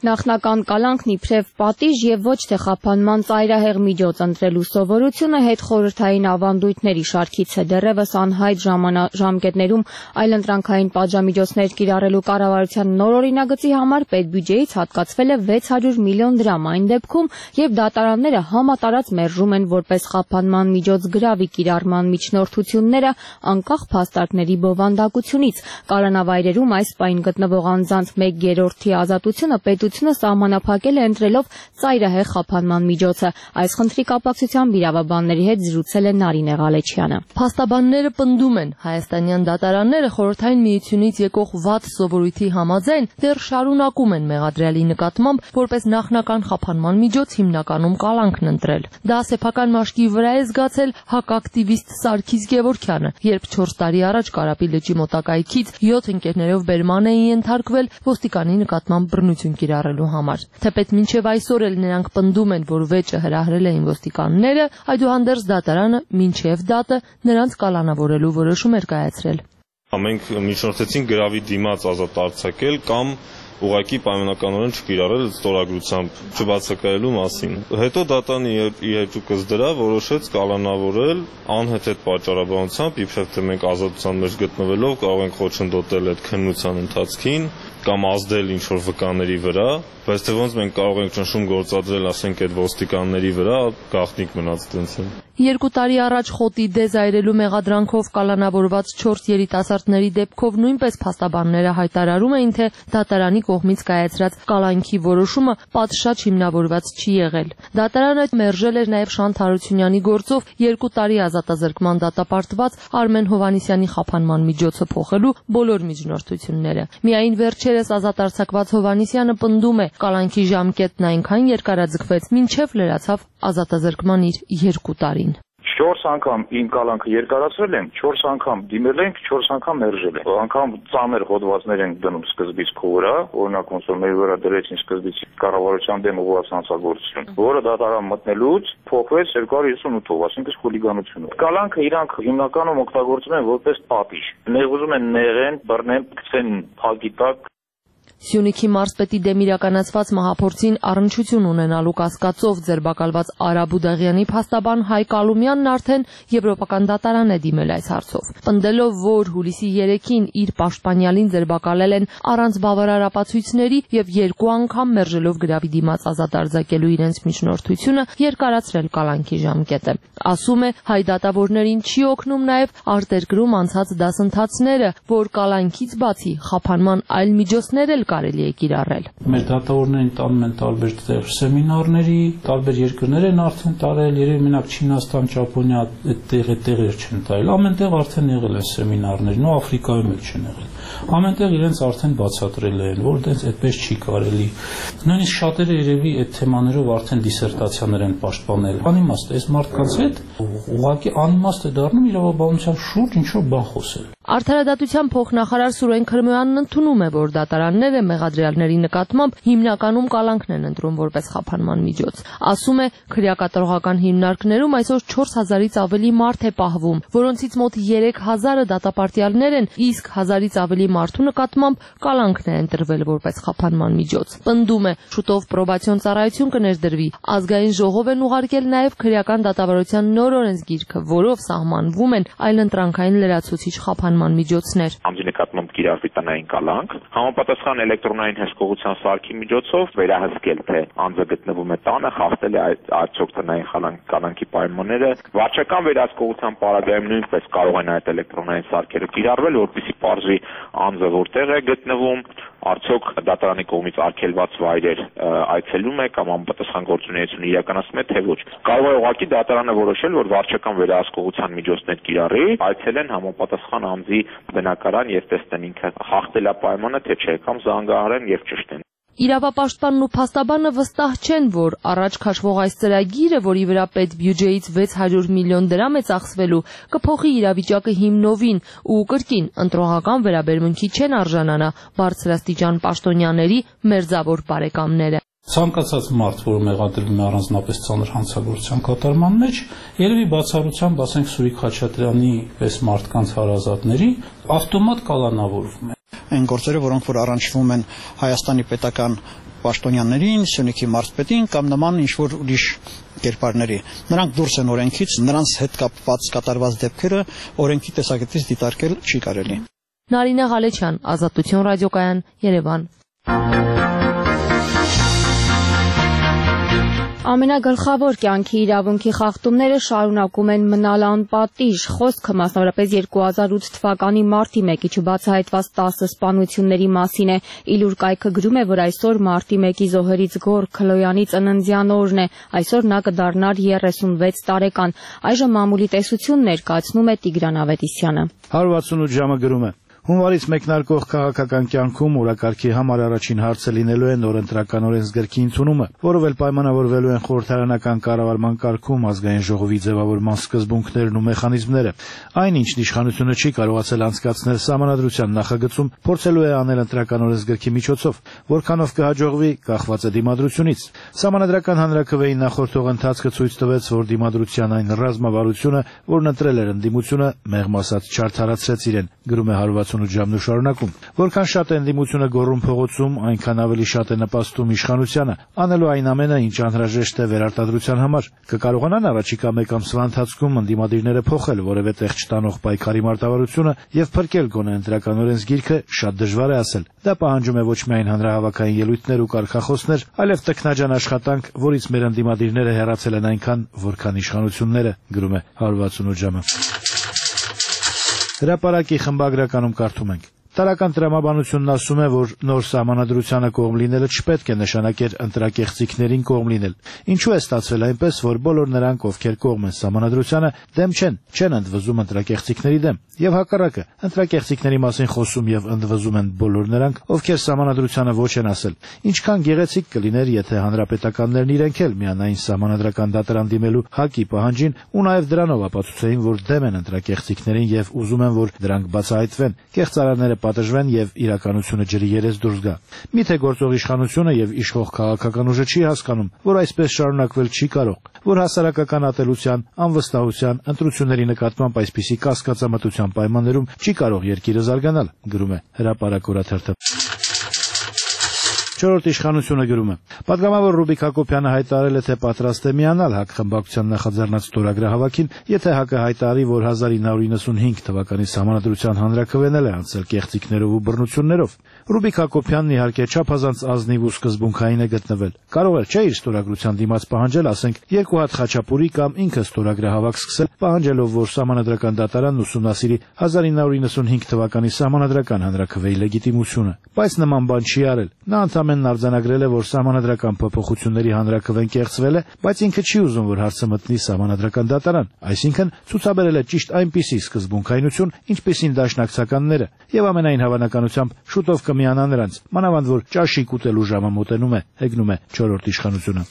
Նախնական կալանքն իբրև պատիժ եւ ոչ թե խափանման ծայրահեղ միջոց ընտրելու սովորությունը հետխորհրդային ավանդույթների շարքից է դեռևս անհայտ ժամկետներում այլընտրանքային պատժամիջոցներ կիրառելու կառավարության նոր օրինագծի համար պետբյուջեից հատկացվել է վեց հարյուր միլիոն դրամ այն դեպքում, երբ դատարանները համատարած մերժում են որպես խափանման միջոց գրավի կիրառման միջնորդությունները անկախ փաստարկների բովանդակությունից։ Կալանավայրերում այս պայն գտնվող անձանց մեկ երրորդի ազատությունը պետ սահմանափակել է ընտրելով ծայրահեղ խափանման միջոցը։ Այս խնդրի կապակցությամբ իրավաբանների հետ զրուցել է Նարինե Ղալեչյանը։ Փաստաբանները պնդում են, հայաստանյան դատարանները խորհրդային միությունից եկող վատ սովորույթի համաձայն դեռ շարունակում են մեղադրյալի նկատմամբ որպես նախնական խափանման միջոց հիմնականում կալանքն ընտրել։ Դա սեփական մաշկի վրա է զգացել հակակտիվիստ Սարգիս Գևորգյանը, երբ չորս տարի առաջ Կարապի լճի մոտակայքից յոթ ընկերներով բերման էին ենթարկվել ոստիկանի նկատմամբ բռնություն կիրառելու համար։ Թեպետ մինչև այսօր էլ նրանք պնդում են, որ վեճը հրահրել էին ոստիկանները, այդուհանդերձ դատարանը մինչև դատը նրանց կալանավորելու որոշում էր կայացրել։ Մենք միջնորդեցինք գրավի դիմաց ազատ արձակել կամ ուղղակի պայմանականորեն չկիրառել ստորագրությամբ չբացակայելու մասին։ Հետո դատանը իր հեճուկս դրա որոշեց կալանավորել անհեթեթ պատճառաբանությամբ, իբրև թե մենք ազատության մեջ գտնվելով կարող ենք խոչընդոտել այդ քննության ընթացքին կամ ազդել ինչ-որ վկաների վրա, բայց թե ոնց մենք կարող ենք ճնշում գործադրել, ասենք, այդ ոստիկանների վրա, գաղտնիք մնաց տենց է։ Երկու տարի առաջ խոտի դեզայրելու մեղադրանքով կալանավորված չորս երիտասարդների դեպքով նույնպես փաստաբանները հայտարարում էին, թե դատարանի կողմից կայացրած կալանքի որոշումը պատշաճ հիմնավորված չի եղել։ Դատարանը մերժել էր նաև Շանթ Հարությունյանի գործով երկու տարի ազատազրկման դատապարտված Արմեն Հովհաննիսյանի խափանման միջոցը փոխելու բոլոր միջնորդությունները։ Միայն վերջերս ազատ արձակված Հովհաննիսյանը պնդում է, կալանքի ժամկետն այնքան երկարաձգվեց, մինչև լրացավ ազատազրկման իր երկու տարին։ Չորս անգամ իմ կալանքը երկարացրել եմ, չորս անգամ դիմել ենք, չորս անգամ մերժել են։ Անգամ ծանր հոդվածներ են դնում սկզբից քո վրա, օրինակ ոնց որ մեր վրա դրեցին սկզբից կառավարության դեմ ուղղված հանցագործություն, որը դատարան մտնելուց փոխվեց երկու հազար հիսունութով, այսինքն խուլիգանություն։ Կալանքը իրանք հիմնականում օգտագործում են որպես պատիժ։ Նեղուզում են նեղեն, բռնեն, գցեն փակի տակ։ Սյունիքի մարզպետի դեմ իրականացված մահափորձին առնչություն ունենալու կասկածով ձերբակալված Արա Բուդաղյանի փաստաբան Հայկ Ալումյանն արդեն եվրոպական դատարան է դիմել այս հարցով, պնդելով, որ հուլիսի երեքին իր պաշտպանյալին ձերբակալել են առանց բավարար ապացույցների եւ երկու անգամ մերժելով գրավի դիմաց ազատ արձակելու իրենց միջնորդությունը երկարացրել կալանքի ժամկետը։ Ասում է, հայ դատավորներին չի օգնում նաեւ արտերկրում անցած դասընթացները, որ կալանքից բացի խափանման այլ միջոցներ էլ կարելի է կիրառել։ Մեր դատավորներին տանում են տարբեր տեղ սեմինարների, տարբեր երկրներ են արդեն տարել, երևի մենակ Չինաստան, Ճապոնիա այդ տեղը տեղեր չեն տայել։ Ամենտեղ արդեն եղել են սեմինարներ, նո Աֆրիկայում էլ չեն եղել։ Ամենտեղ իրենց արդեն բացատրել են, որ դենց այդպես չի կարելի։ Նույնիսկ շատերը երևի այդ թեմաներով արդեն դիսերտացիաներ են պաշտպանել։ Անիմաստ է, այս մարդկանց հետ ուղղակի անիմաստ է դառնում իրավաբանության շուրջ ինչ-որ բան խոսել։ Արդարադատության փոխնախարար Սուրեն Քրմյանն ընդունում է, որ դատարանները մեղադրյալների նկատմամբ հիմնականում կալանքն են ընտրում որպես խափանման միջոց։ Ասում է, քրեակատարողական հիմնարկներում այսօր չորս հազարից ավելի մարդ է պահվում, որոնցից մոտ երեք հազարը դատապարտյալներ են, իսկ հազարից ավելի մարդու նկատմամբ կալանքն է ընտրվել որպես խափանման միջոց։ Պնդում է, շուտով պրոբացիոն ծառայություն կներդրվի։ Ազգային ժողով են ուղարկել նաև քրեական դատավարության նոր օրենսգիրքը, որով սահմանվում են այլընտրանքային լրացուցիչ խափանման միջոցներ։ Անձի նկատմամբ կիրառվի տնային կալանք, համապատասխան էլեկտրոնային հսկողության սարքի միջոցով վերահսկել, թե անձը գտնվում է տանը, խախտել է արդյոք տնային կալանքի պայմանները։ Վարչական վերահսկողության պարագայում նույնպես կարող են այդ էլեկտրոնային սարքերը կիրառվել, որպեսզի պարզվի անձը որտեղ է գտնվում, արդյոք դատարանի կողմից արգելված վայրեր այցելում է կամ անպատասխան գործունեություն իրականացնում է, թե ոչ։ Կարող է ուղղակի դատարանը որոշել, որ վարչական վերահսկողության միջոցներ կիրառի, այցելեն համապատասխան անձի բնակարան եւ տեսնեն ինքը խախտել է պայմանը, թե չէ, կամ զանգահարեն եւ ճշտեն։ Իրավապաշտպանն ու փաստաբանը վստահ չեն, որ առաջ քաշվող այս ծրագիրը, որի վրա պետբյուջեից վեց հարյուր միլիոն դրամ է ծախսվելու, կփոխի իրավիճակը հիմնովին ու կրկին ընտրողական վերաբերմունքի չեն արժանանա բարձրաստիճան պաշտոնյաների մերձավոր բարեկամները։ Ցանկացած մարդ, որը մեղադրվում է առանձնապես ծանր հանցագործության կատարման մեջ, երևի բացառությամբ, ասենք Սուրիկ Խաչատրյանի պես մարդկանց հարազատների, ավտոմատ կալանավորվում է։ այն գործերը, որոնք որ առնչվում են Հայաստանի պետական պաշտոնյաներին, Սյունիքի մարզպետին կամ նման ինչ-որ ուրիշ կերպարների։ Նրանք դուրս են օրենքից, նրանց հետ կապված կատարված դեպքերը օրենքի տեսակետից դիտարկել չի կարելի։ Նարինե Ղալեչյան, Ազատություն ռադիոկայան, Երևան։ Ամենագլխավոր կյանքի իրավունքի խախտումները շարունակում են մնալ անպատիժ։ Խոսքը մասնավորապես երկու հազար ութ թվականի մարտի մեկի բացահայտված տասը սպանությունների մասին է։ Իլուր կայքը գրում է, որ այսօր մարտի մեկի զոհերից Գոր Քլոյանի ծննդյան օրն է։ Այսօր նա կդառնար երեսունվեց տարեկան։ Այժմ մամուլի տեսություն ներկայացնում է Տիգրան Ավետիսյանը։ հարյուր ութսունութ ժամը գրում է. Հունվարից մեկնարկող քաղաքական կյանքում օրակարգի համար առաջին հարցը լինելու է նոր ընտրական օրենսգրքի ընդունումը, որով էլ պայմանավորվելու են խորհրդարանական կառավարման կարգում ազգային ժողովի ձևավորման սկզբունքներն ու մեխանիզմները։ Այն, ինչն իշխանությունը չի կարողացել անցկացնել Սահմանադրության նախագծում, փորձելու է անել ընտրական օրենսգրքի միջոցով, որքանով կհաջողվի, կախված է դիմադրությունից։ Սահմանադրական հանրաքվեի նախորդող ընթացքը ցույց տվեց, որ դիմադրության այն ռազմավարությունը, որն ընտրել էր ընդդիմությունը, մեղմ ասած չարդարացրեց իրեն, գրում է հարյուր ութսունութ ժամն ու շարունակում։ Որքան շատ է ընդդիմությունը գոռում փողոցում, այնքան ավելի շատ է նպաստում իշխանությանը, անելու այն ամենը, ինչ անհրաժեշտ է վերարտադրության համար։ Կկարողանան առաջիկա մեկ ամսվա ընթացքում ընդդիմադիրները փոխել որևէ տեղ չտանող պայքարի մարտավարությունը եւ փրկել գոնե ընտրական օրենսգիրքը, շատ դժվար է ասել։ Դա պահանջում է ոչ միայն հանրահավաքային ելույթներ ու կարգախոսներ, այլև տքնաջան աշխատանք, որից մեր ընդդիմադիրները հեռացել են այնքան, որքան իշխանությունները, գրում է հարյուր ութսունութ ժամը։ Հրապարակի խմբագրականում կարդում ենք. Տարական տրամաբանությունն ասում է, որ նոր սահմանադրությանը կողմ լինելը չպետք է նշանակեր ընտրակեղծիքներին կողմ լինել։ Ինչու է ստացվել այնպես, որ բոլոր նրանք, ովքեր կողմ են սահմանադրությանը, դեմ չեն, չեն ընդվզում ընտրակեղծիքների դեմ, եւ հակառակը, ընտրակեղծիքների մասին խոսում եւ ընդվզում են բոլոր նրանք, ովքեր սահմանադրությանը ոչ են ասել։ Ինչքան գեղեցիկ կլիներ, եթե հանրապետականներն իրենք էլ միանային սահմանադրական դատարան դիմելու ՀԱԿ-ի պահանջին ու նաեւ դրանով ապացուցեին, որ դեմ են ընտրակեղծիքներին եւ ուզում են, որ դրանք բացահայտվեն, կեղծարարները պատժվեն եւ իրականությունը ջրի երես դուրս գա։ Միթե գործող իշխանությունը եւ իշխող քաղաքական ուժը չի հասկանում, որ այսպես շարունակվել չի կարող, որ հասարակական ատելության, անվստահության, ընտրությունների նկատմամբ այսպիսի կասկածամտության պայմաններում չի կարող երկիրը զարգանալ, գրում է Հրապարակ օրաթերթը։ Չորրորդ իշխանությունը գրում է. Պատգամավոր Ռուբիկ Հակոբյանը հայտարարել է, թե պատրաստ է միանալ ՀԱԿ խմբակցության նախաձեռնած ստորագրահավաքին, եթե ՀԱԿ-ը հայտարարի, որ հազար ինը հարյուր իննսունհինգ թվականի Սահմանադրության հանրաքվեն է անցել կեղծիքներով ու բռնություններով։ Ռուբիկ Հակոբյանն իհարկե չափազանց ազնիվ ու սկզբունքային է գտնվել։ Կարող էր չէ իր ստորագրության դիմաց պահանջել, ասենք, երկու հատ խաչապուրի կամ ինքը ստորագրահավաք սկսել, պահանջելով, որ Սահմանադրական դատարանն ուսումնասիրի հազար ինը հարյուր իննսունհինգ թվականի Սահմանադրական հանրաքվեի լեգիտիմությունը, բայց նման բան չի արել։ Նա ընդամենն արձանագրել է, որ Սահմանադրական փոփոխությունների հանրաքվեն կեղծվել է, բայց ինքը չի ուզում, որ հարցը մտնի Սահմանադրական դատարան, այսինքն ցուցաբերել է ճիշտ այնպիսի սկզբունքայնություն, ինչպիսին դաշնակցականները, եւ ամենայն հավանականությամբ շուտով կմիանա նրանց, մանավանդ որ ճաշիկ ուտելու ժամը մոտենում է, հեգնում է չորրորդ իշխանությունը։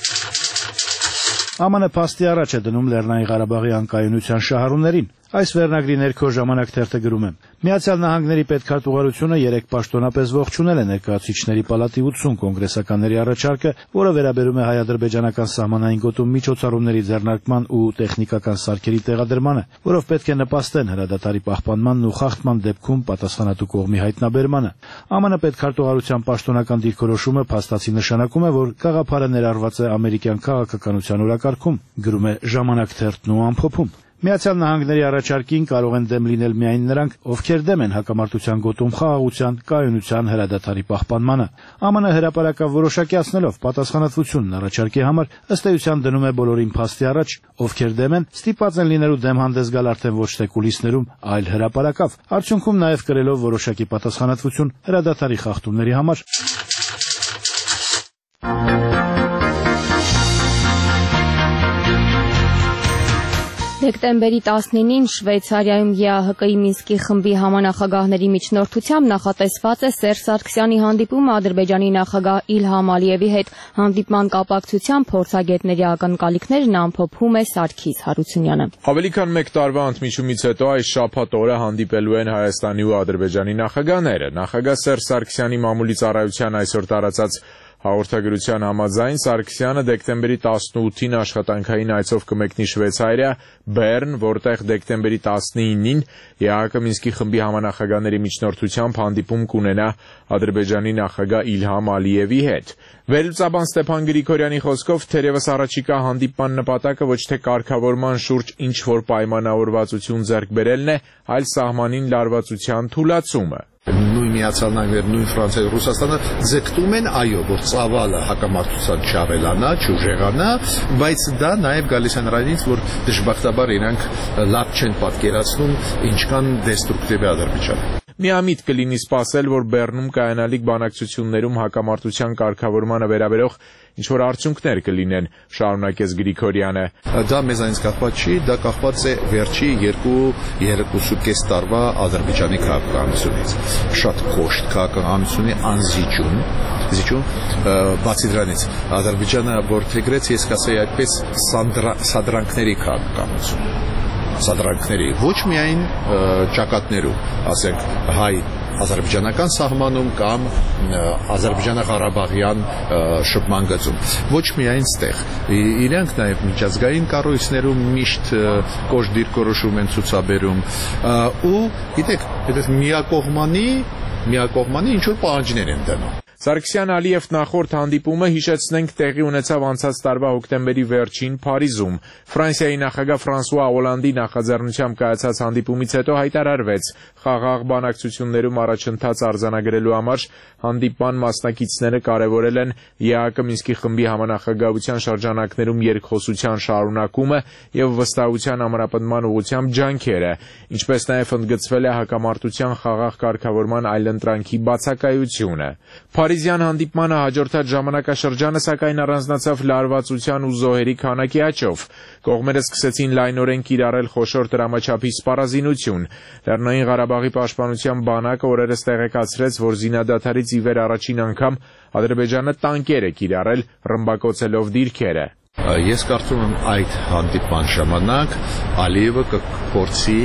ԱՄՆ փաստի առաջ է դնում Լեռնային Ղարաբաղի անկայունության շահառուներին։ Այս վերնագրի ներքո Ժամանակ թերթը գրում է. Միացյալ Նահանգների պետքարտուղարությունը երեք պաշտոնապես ողջունել է ներկայացուցիչների պալատի ութսուն կոնգրեսականների առաջարկը, որը վերաբերում է հայ-ադրբեջանական սահմանային գոտում միջոցառումների ձեռնարկման ու տեխնիկական սարքերի տեղադրմանը, որով պետք է նպաստեն հրադադարի պահպանմանն ու խախտման դեպքում պատասխանատու կողմի հայտնաբերմանը։ ԱՄՆ պետքարտուղարության պաշտոնական դիրքորոշումը փաստացի նշանակում է, որ գաղափարը ներառված է ամերիկյան քաղաքականության օրակարգում, գրում է Ժամանակ թերթն ու ամփոփում։ Միացյալ Նահանգների առաջարկին կարող են դեմ լինել միայն նրանք, ովքեր դեմ են հակամարտության գոտում խաղաղության, կայունության, հրադադարի պահպանմանը։ ԱՄՆ հրապարակավ որոշակիացնելով պատասխանատվությունն առաջարկի համար, ըստ էության դնում է բոլորին փաստի առաջ, ովքեր դեմ են, ստիպված են լինելու դեմ հանդես գալ արդեն ոչ թե կուլիսներում, այլ հրապարակավ, արդյունքում նաև կրելով որոշակի պատասխանատվություն հրադադարի խախտումների համար։ Դեկտեմբերի տասնինին Շվեյցարիայում ԵԱՀԿ-ի Մինսկի խմբի համանախագահների միջնորդությամբ նախատեսված է Սերժ Սարգսյանի հանդիպումը Ադրբեջանի նախագահ Իլհամ Ալիևի հետ։ Հանդիպման կապակցությամբ փորձագետների ակնկալիքներն ամփոփում է Սարգիս Հարությունյանը։ Ավելի քան մեկ տարվա ընդմիջումից հետո այս շաբաթ օրը հանդիպելու են Հայաստանի ու Ադրբեջանի նախագահները։ Նախագահ Սերժ Սարգսյանի մամուլի ծառայության այսօր տարածած Հաղորդագրության համաձայն Սարգսյանը դեկտեմբերի տասնութին աշխատանքային այցով կմեկնի Շվեյցարիա, Բեռն, որտեղ դեկտեմբերի տասնինին ԵԱՀԿ Մինսկի խմբի համանախագահների միջնորդությամբ հանդիպում կունենա Ադրբեջանի նախագահ Իլհամ Ալիևի հետ։ Վերլուծաբան Ստեփան Գրիգորյանի խոսքով թերևս առաջիկա հանդիպման նպատակը ոչ թե կարգավորման շուրջ ինչ-որ պայմանավորվածություն ձեռք բերելն է, այլ սահմանին լարվածության թուլացումը։ Նույն Միացյալ Նահանգները, նույն Ֆրանսիա, Ռուսաստանը ձգտում են, այո, որ ծավալը հակամարտության չավելանա, չուժեղանա, բայց դա նաև գալիս է նրանից, որ դժբախտաբար իրանք լավ չեն պատկերացնում ինչքան դեստրուկտիվ է Ադրբեջանը։ Միամիտ կլինի սպասել, որ Բեռնում կայանալիք բանակցություններում հակամարտության կարգավորմանը վերաբերող ինչ-որ արդյունքներ կլինեն, շարունակեց Գրիգորյանը։ Դա մեզանից կախված չի, դա կախված է վերջի երկու երկուսուկես տարվա Ադրբեջանի քաղաքականությունից։ Շատ կոշտ քաղաքականությունի անզիջում, զիջում, բացի դրանից Ադրբեջանը որդեգրեց, ես կասեի այդպես, սադրանքների քաղաքականություն։ Սադրանքների ոչ միայն ճակատներում, ասենք հայ ազերբայջանական սահմանում կամ ազերբայջանա-ղարաբաղյան շփման գծում, ոչ միայն ստեղ։ Իրանք նաև միջազգային կառույցներում միշտ կոշտ դիրքորոշում են ցուցաբերում ու գիտեք, այդ միակողմանի միակողմանի ինչ որ պահանջներ են դնում։ Սարգսյան-Ալիև նախորդ հանդիպումը, հիշեցնենք, տեղի ունեցավ անցած տարվա հոկտեմբերի վերջին Փարիզում։ Ֆրանսիայի նախագահ Ֆրանսուଆ Օլանդի նախաձեռնությամբ կայացած հանդիպումից հետո հայտարարվեց, խաղաղ բանակցություններում առաջընթաց արձանագրելու համար հանդիպման մասնակիցները կարևորել են ԵԱՀԿ Մինսկի խմբի համանախագահության շրջանակներում երկխոսության շարունակումը եւ վստահության ամրապնդման ուղղությամբ ջանքերը, ինչպես նաեւ ընդգծվել է հակամարտության խաղաղ կարգավորման այլընտրանքի բացակայությունը։ Փարիզյան հանդիպմանը հաջորդած ժամանակաշրջանը սակայն առանձնացավ լարվածության ու զոհերի քանակի աճով։ Կողմերը սկսեցին լայնորեն կիրառել խոշոր տրամաչափի սպառազինություն։ Լեռնային Ղարաբաղի պաշտպանության բանակը օրերս տեղեկացրեց, որ զինադադարից ի վեր առաջին անգամ Ադրբեջանը տանկեր է կիրառել, ռմբակոծելով դիրքերը։ Ես կարծում եմ այդ հանդիպման ժամանակ Ալիևը կփորձի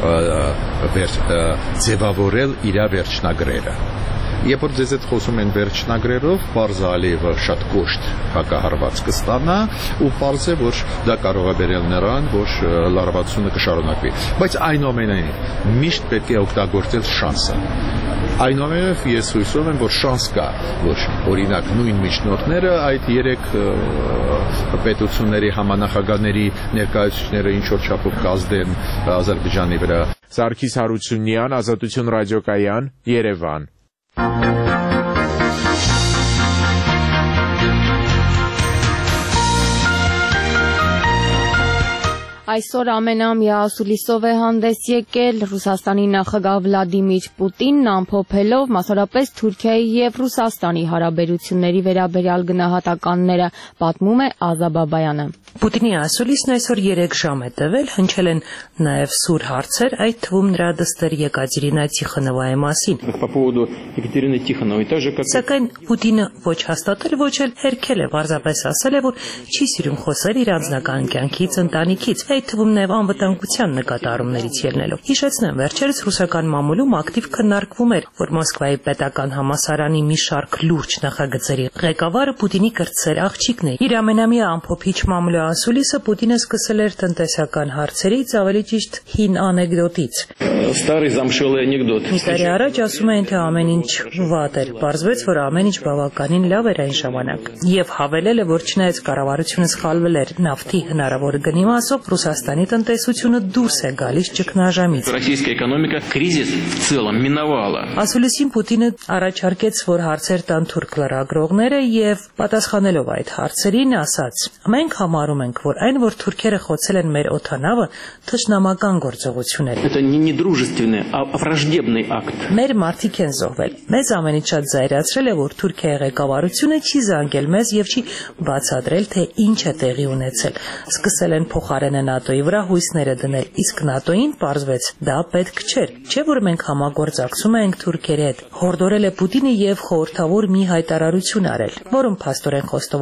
ձևավորել իր վերջնագրերը։ Երբ որ ձեզ հետ խոսում են վերջնագրերով, պարզ է Ալիևը շատ կոշտ հակահարված կստանա ու պարզ է, որ դա կարող է բերել նրան, որ լարվածությունը կշարունակվի։ Բայց այնուամենայնիվ միշտ պետք է օգտագործել շանսը։ Այնուամենայնիվ ես հույսով եմ, որ շանս կա, որ օրինակ նույն միջնորդները այդ երեք պետությունների համանախագահների ներկայացուցիչները ինչ որ չափով կազդեն Ադրբեջանի վրա։ Սարգիս Հարությունյան, Ազատություն ռադիոկայան, Երևան։ Այսօր ամենամյա ասուլիսով է հանդես եկել Ռուսաստանի նախագահ Վլադիմիր Պուտինն, ամփոփելով մասնավորապես Թուրքիայի եւ Ռուսաստանի հարաբերությունների վերաբերյալ գնահատականները, պատմում է Ազա Բաբայանը։ Պուտինի ասուլիսն այսօր երեք ժամ է տևել, հնչել են նաև սուր հարցեր, այդ թվում նրա դստեր Եկատերինա Տիխոնովայի մասին։ Սակայն Պուտինը ոչ հաստատել, ոչ էլ հերքել է, պարզապես ասել է, որ չի սիրում խոսել իր անձնական կյանքից, ընտանիքից, այդ թվում նաև անվտանգության նկատառումներից ելնելով։ Հիշեցնեմ, վերջերս ռուսական մամուլում ակտիվ քննարկվում էր, որ Մոսկվայի պետական համալսարանի մի շարք լուրջ նախագծերի ղեկավարը Պուտինի կրտսեր աղջիկն է։ Իր ամենամյա ամփոփիչ մամուլի ասուլիսը Պուտինը սկսել էր տնտեսական հարցերից, ավելի ճիշտ հին անեկդոտից։ Մի տարի առաջ ասում էին, թե ամեն ինչ վատ էր, պարզվեց, որ ամեն ինչ բավականին լավ էր այն ժամանակ։ Եվ հավելել է, որ չնայած կառավարությունը սխալվել էր նավթի հնարավոր գնի մասով, Ռուսաստանի տնտեսությունը դուրս է գալիս ճգնաժամից։ Ասուլիսին Պուտինը առաջարկեց, որ հարցեր տան թուրք լրագրողները եւ պատասխանելով այդ հարցերին ասաց. «Մենք համարում ենք, որ այն, որ թուրքերը խոցել են մեր օդանավը, թշնամական գործողություն էր։ Մեր մարդիկ են զոհվել։ Մեզ ամենից շատ զայրացրել է, որ Թուրքիայի ղեկավարությունը չի զանգել մեզ եւ չի բացատրել, թե ինչ է տեղի ունեցել։ Սկսել են փոխարենը ՆԱՏՕ-ի վրա հույսները դնել, իսկ ՆԱՏՕ-ին պարզվեց դա պետք չէր։ Չէ՞ որ մենք համագործակցում ենք թուրքերի հետ»։ Հորդորել է Պուտինը եւ խորհրդավոր մի հայտարարություն արել, որում փաստորեն խոստովանել է,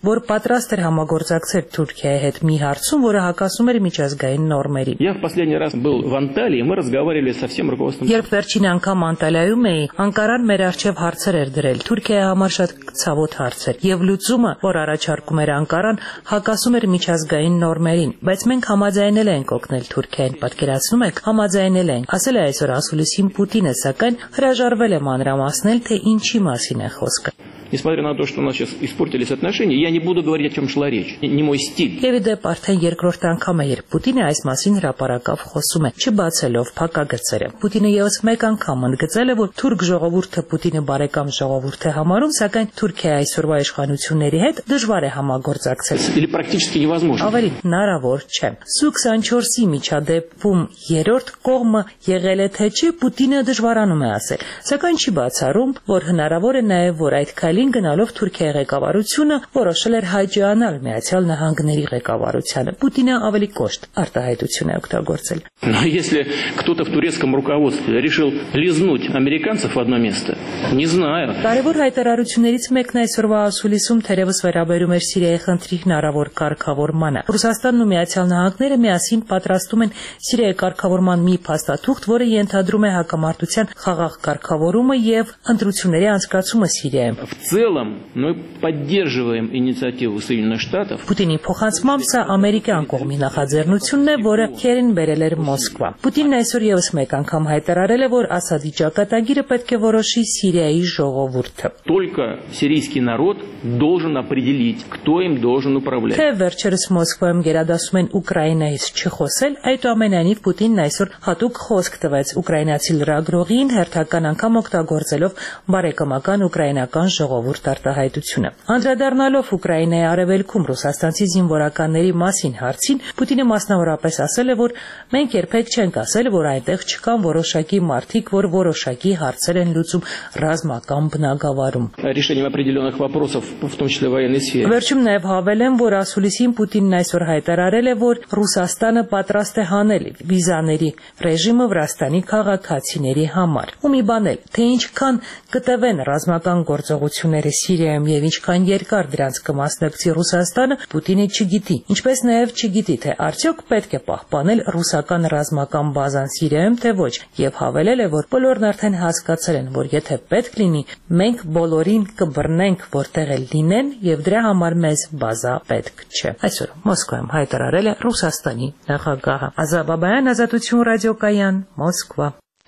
որ պատրաստ էր համագործակցել Թուրքիայի հետ մի հարցում, որը հակասում էր միջազգային նորմերին։ Я в последний раз был в Анталии, мы разговаривали со всем руководством. Երբ վերջին անգամ Անտալիայում էի, Անկարան մեր առջև հարցեր էր դրել։ Թուրքիայի համար շատ ցավոտ հարցեր, եւ լուծումը, որ առաջարկում էր Անկարան, հակասում էր միջազգային նորմերին, բայց մենք համաձայնել ենք օգնել Թուրքիային, պատկերացնում եք, համաձայնել ենք։ Ասել է այսօր ասուլիսին Պուտինը, սակայն հրաժարվել է մանրամասնել, թե ինչի մասին է խոսքը։ Несмотря на то, что у нас сейчас испортились отношения, я не буду говорить, о чем шла речь. Не мой стиль. Եվ դեպ արդեն երկրորդ անգամ է, երբ Պուտինը այս մասին հրապարակավ խոսում է, չբացելով փակագծերը։ Պուտինը եւս մեկ անգամ ընդգծել է, որ թուրք ժողովուրդը Պուտինը բարեկամ ժողովուրդ է համարում, սակայն Թուրքիայի այսօրվա իշխանությունների հետ դժվար է համագործակցել։ Или практически невозможно. Ավելի հնարավոր չէ։ Սու քսանչորսի միջադեպում երրորդ կողմը եղել է թե չէ, Պուտինը դժվարանում է ասել, սակայն չի բացառում, որ հնարավոր է նաեւ, որ այդ քայլին գնալով Թուրքիայի ղեկավարությունը որոշել էր հաջողանալ Միացյալ Նահանգների ղեկավարությանը։ Պուտինը ավելի կոշտ արտահայտություն է օգտագործել։ Но если кто-то в турецком руководстве решил лизнуть американцев в одно место, не знаю. Կարևոր հայտարարություններից մեկն այսօրվա ասուլիսում թերևս վերաբերում էր Սիրիայի խնդրի հնարավոր կարգավորմանը։ Ռուսաստանն ու Միացյալ Նահանգները միասին պատրաստում են Սիրիայի կարգավորման մի փաստաթուղթ, որը ենթադրում է հակամարտության խաղաղ կարգավորումը եւ ընտրությունների անցկացումը Սիրիայում։ В целом мы поддерживаем инициативу Соединенных Штатов. Պուտինի փոխանցմամբ սա ամերիկյան կողմի նախաձեռնությունն է, որը քերին բերել էր Մոսկվա։ Պուտինն այսօր եւս մեկ անգամ հայտարարել է, որ Ասադի ճակատագիրը պետք է որոշի Սիրիայի ժողովուրդը։ Только сирийский народ должен определить, кто им должен управлять. Թե վերջերս Մոսկվայում գերադասում են Ուկրաինայից չխոսել, այդուամենայնիվ Պուտինն այսօր հատուկ խոսք տվեց ուկրաինացի լրագրողին, հերթական անգամ օգտագործելով բարեկամական ուկրաինական ժողովուրդ արտահայտությունը։ Անդրադառնալով Ուկրաինայի արևելքում ռուսաստանցի զինվորականների մասին հարցին, Պուտինը մասնավորապես ասել է, որ մենք երբեք չենք ասել, որ այնտեղ չկան որոշակի մարդիկ, որ որոշակի հարցեր են լուծում ռազմական բնագավառում։ Решением определенных вопросов, в том числе военной сфере. Վերջում նաև հավելեմ, որ ասուլիսին Պուտինն այսօր հայտարարել է, որ Ռուսաստանը պատրաստ է հանել վիզաների ռեժիմը Վրաստանի քաղաքացիների համար։ Ու մի բան էլ, թե ինչքան կտևեն ռազմական գործողությունները Սիրիայում եւ ինչքան երկար դրանց կմասնակցի Ռուսաստանը, Պուտինը չգիտի։ Ինչպես նաև չգիտի, թե արդյոք պետք է պահպանել ռուսական ռազմական բազան Սիրիայում, թե ոչ, եւ հավելել է, որ բոլորն արդեն հասկացել են, որ եթե պետք լինի, մենք բոլորին կբռնենք, որտեղ էլ լինեն, եւ դրա համար մեզ բազա պետք չէ։ Այսօր Մոսկվայում հայտարարել է Ռուսաստանի նախագահը։ Ազա Բաբայան, Ազատություն ռադիոկայան, Մոսկվա։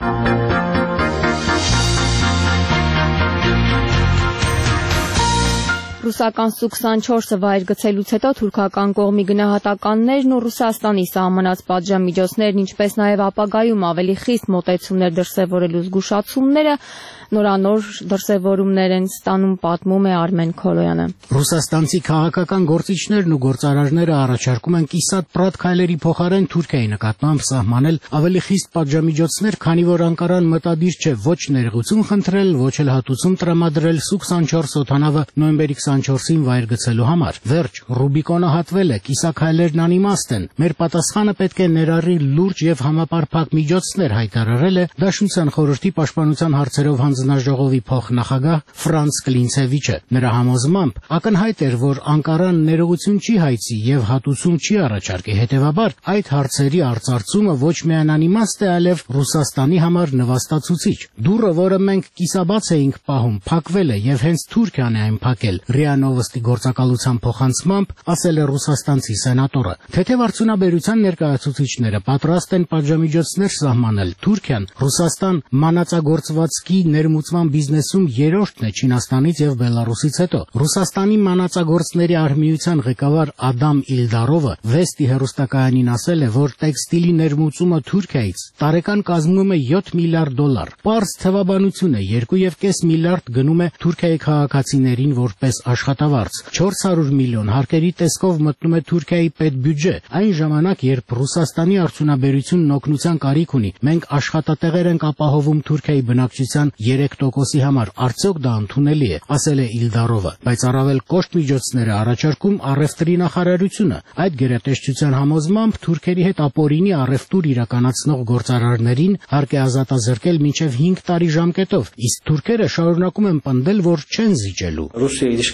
Ռուսական Սու քսանչորսը վայր գցելուց հետո թուրքական կողմի գնահատականներն ու Ռուսաստանի սահմանած պատժամիջոցներն, ինչպես նաև ապագայում ավելի խիստ մոտեցումներ դրսևորելու զգուշացումները նորանոր դրսևորումներ են ստանում, պատմում է Արմեն Քոլոյանը։ Ռուսաստանցի քաղաքական գործիչներն ու գործարարները առաջարկում են կիսատ պրատ քայլերի փոխարեն Թուրքիայի նկատմամբ սահմանել ավելի խիստ պատժամիջոցներ, քանի որ Անկարան մտադիր չէ ոչ ներողություն խնդրել, ոչ էլ հատուցում տրամադրել Սու քսանչորս օդանավը նոյեմբերի քսանչորսին վայր գցելու համար։ Վերջ, Ռուբիկոնը հատվել է, կիսաքայլերն անիմաստ են։ Մեր պատասխանը պետք է ներառի լուրջ եւ համապարփակ միջոցներ, հայտարարել է Դաշնության խորհրդի պաշտպանության հարցերով հանձնաժողովի փոխնախագահ Ֆրանց Կլինցևիչը։ Նրա համոզմամբ ակնհայտ էր, որ Անկարան ներողություն չի հայցի եւ հատուցում չի առաջարկի, հետեւաբար այդ հարցերի արծարծումը ոչ միայն անիմաստ է, այլև Ռուսաստանի համար նվաստացուցիչ։ Դուրը, որը մենք կիսաբաց էինք պահում, փակվել է եւ հենց Թուրքիան է այն փակել։ ՌԻԱ Նովոստի գործակալության փոխանցմամբ ասել է ռուսաստանցի սենատորը։ Թեթև արդյունաբերության ներկայացուցիչները պատրաստ են պատժամիջոցներ սահմանել։ Թուրքիան Ռուսաստան մանածագործվածքի ներմուծման բիզնեսում երրորդն է Չինաստանից եւ Բելարուսից հետո։ Ռուսաստանի մանածագործների արհմիության ղեկավար Ադամ Իլդարովը Վեստի հեռուստակայանին ասել է, որ տեքստիլի ներմուծումը Թուրքիայից տարեկան կազմում է յոթ միլիարդ դոլար։ Պարզ թվաբանություն է, երկու եւ կես միլիարդ գնում է Թուրքիայի քաղաքացիներին որպես աշխատավարձ։ չորս հարյուր միլիոն հարկերի տեսքով մտնում է Թուրքիայի պետբյուջե։ Այն ժամանակ, երբ Ռուսաստանի արդյունաբերությունն օգնության կարիք ունի, մենք աշխատատեղեր ենք ապահովում Թուրքիայի բնակչության երեք տոկոսի համար, արդյոք դա ընդունելի է, ասել է Իլդարովը, բայց առավել կոշտ միջոցներ է առաջարկում առևտրի նախարարությունը։ Այդ գերատեսչության համոզմամբ թուրքերի հետ ապօրինի առևտուր իրականացնող գործարարներին հարկ է ազատազրկել մինչև հինգ տարի ժամկետով, իսկ թուրքերը շարունակում են պնդել, որ չեն զիջելու։ Ռուսիա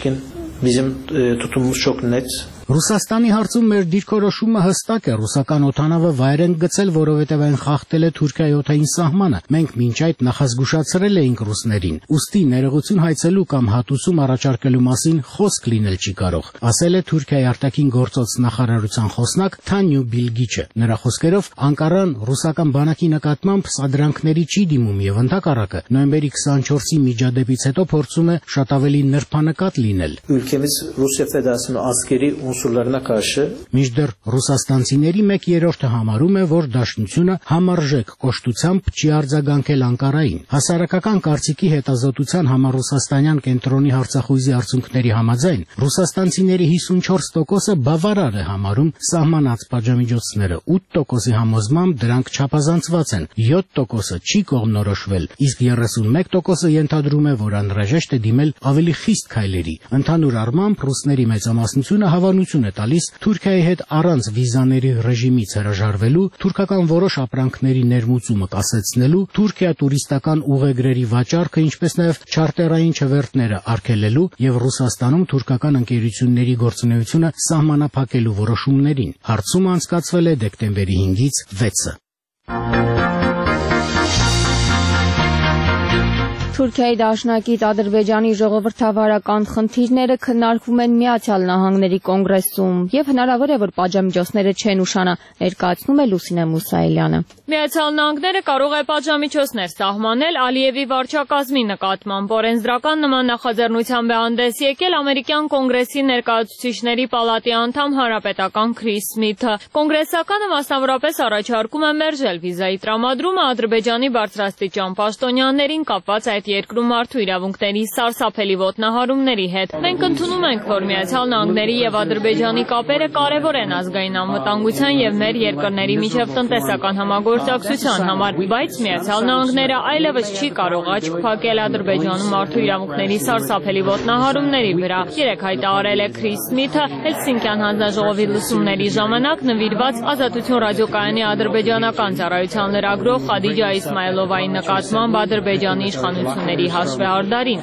Lakin bizim e, tutumumuz çok net. Ռուսաստանի հարցում մեր դիրքորոշումը հստակ է, ռուսական օդանավը վայր են գցել, որովհետև այն խախտել է Թուրքիայի օդային սահմանը։ Մենք մինչ այդ նախազգուշացրել էինք ռուսներին։ Ուստի ներողություն հայցելու կամ հատուցում առաջարկելու մասին խոսք լինել չի կարող, ասել է Թուրքիայի արտաքին գործոց նախարարության խոսնակ Թանյու Բիլգիչը։ Նրա խոսքերով Անկարան ռուսական բանակի նկատմամբ սադրանքների չի դիմում եւ ընդհակառակը նոյեմբերի քսանչորսի միջադեպից հետո փորձում է շատ ավելի նրբանկատ լինել։ Ülkemiz Rusya Federasyonu askeri unsurlarına karşı Մինչդեռ ռուսաստանցիների մեկ երրորդը համարում է, որ դաշնությունը համարժեք կոշտությամբ չի արձագանքել Անկարային։ Հասարակական կարծիքի հետազոտության համառուսաստանյան կենտրոնի հարցախույզի արդյունքների համաձայն ռուսաստանցիների հիսունչորս տոկոսը բավարար է համարում սահմանած պատժամիջոցները, ութ տոկոսի համոզմամբ դրանք չափազանցված են, յոթ տոկոսը չի կողմնորոշվել, իսկ երեսունմեկ տոկոսը ենթադրում է, որ անհրաժեշտ է դիմել ավելի խիստ քայլերի։ Ընդհանուր առմամբ ռուսների մեծամասնությունը հավանություն է տալիս Թուրքիայի հետ առանց վիզաների ռեժիմից հրաժարվելու, թուրքական որոշ ապրանքների ներմուծումը կասեցնելու, Թուրքիա տուրիստական ուղեգրերի վաճառքը, ինչպես նաև չարտերային չվերթները արգելելու եւ Ռուսաստանում թուրքական ընկերությունների գործունեությունը սահմանափակելու որոշումներին։ Հարցումը անցկացվել է դեկտեմբերի հինգից վեցը։ Թուրքիայի դաշնակից Ադրբեջանի ժողովրդավարական խնդիրները քննարկվում են Միացյալ Նահանգների կոնգրեսում եւ հնարավոր է, որ պատժամիջոցները չեն ուշանա, ներկայացնում է Լուսինե Մուսայելյանը։ Միացյալ Նահանգները կարող է պատժամիջոցներ սահմանել Ալիևի վարչակազմի նկատմամբ։ Օրենսդրական նման նախաձեռնությամբ է հանդես եկել ամերիկյան կոնգրեսի ներկայացուցիչների պալատի անդամ հանրապետական Քրիս Սմիթը։ Կոնգրեսականը մասնավորապես առաջարկում է մերժել վիզայի տրամադրումը Ադրբեջանի բարձրաստիճան պաշտոնյաներին կապված այդ երկրում մարդու իրավունքների սարսափելի ոտնահարումների հետ։ Մենք ընդունում ենք, որ Միացյալ Նահանգների եւ Ադրբեջանի կապերը կարևոր են ազգային անվտանգության եւ մեր երկրների միջև տնտեսական համագործակցության համար, բայց Միացյալ Նահանգները այլևս չի կարող աչք փակել Ադրբեջանում մարդու իրավունքների սարսափելի ոտնահարումների վրա։ Երեք հայտարարել է Քրիս Սմիթը Հելսինկյան հանձնաժողովի լսումների ժամանակ նվիրված Ազատություն ռադիոկայանի ադրբեջանական ծառայության լրագրող Խադիջա Իսմայելովայի նկատմամբ Ադրբեջանի իշխանությունների հաշվեհարդարին։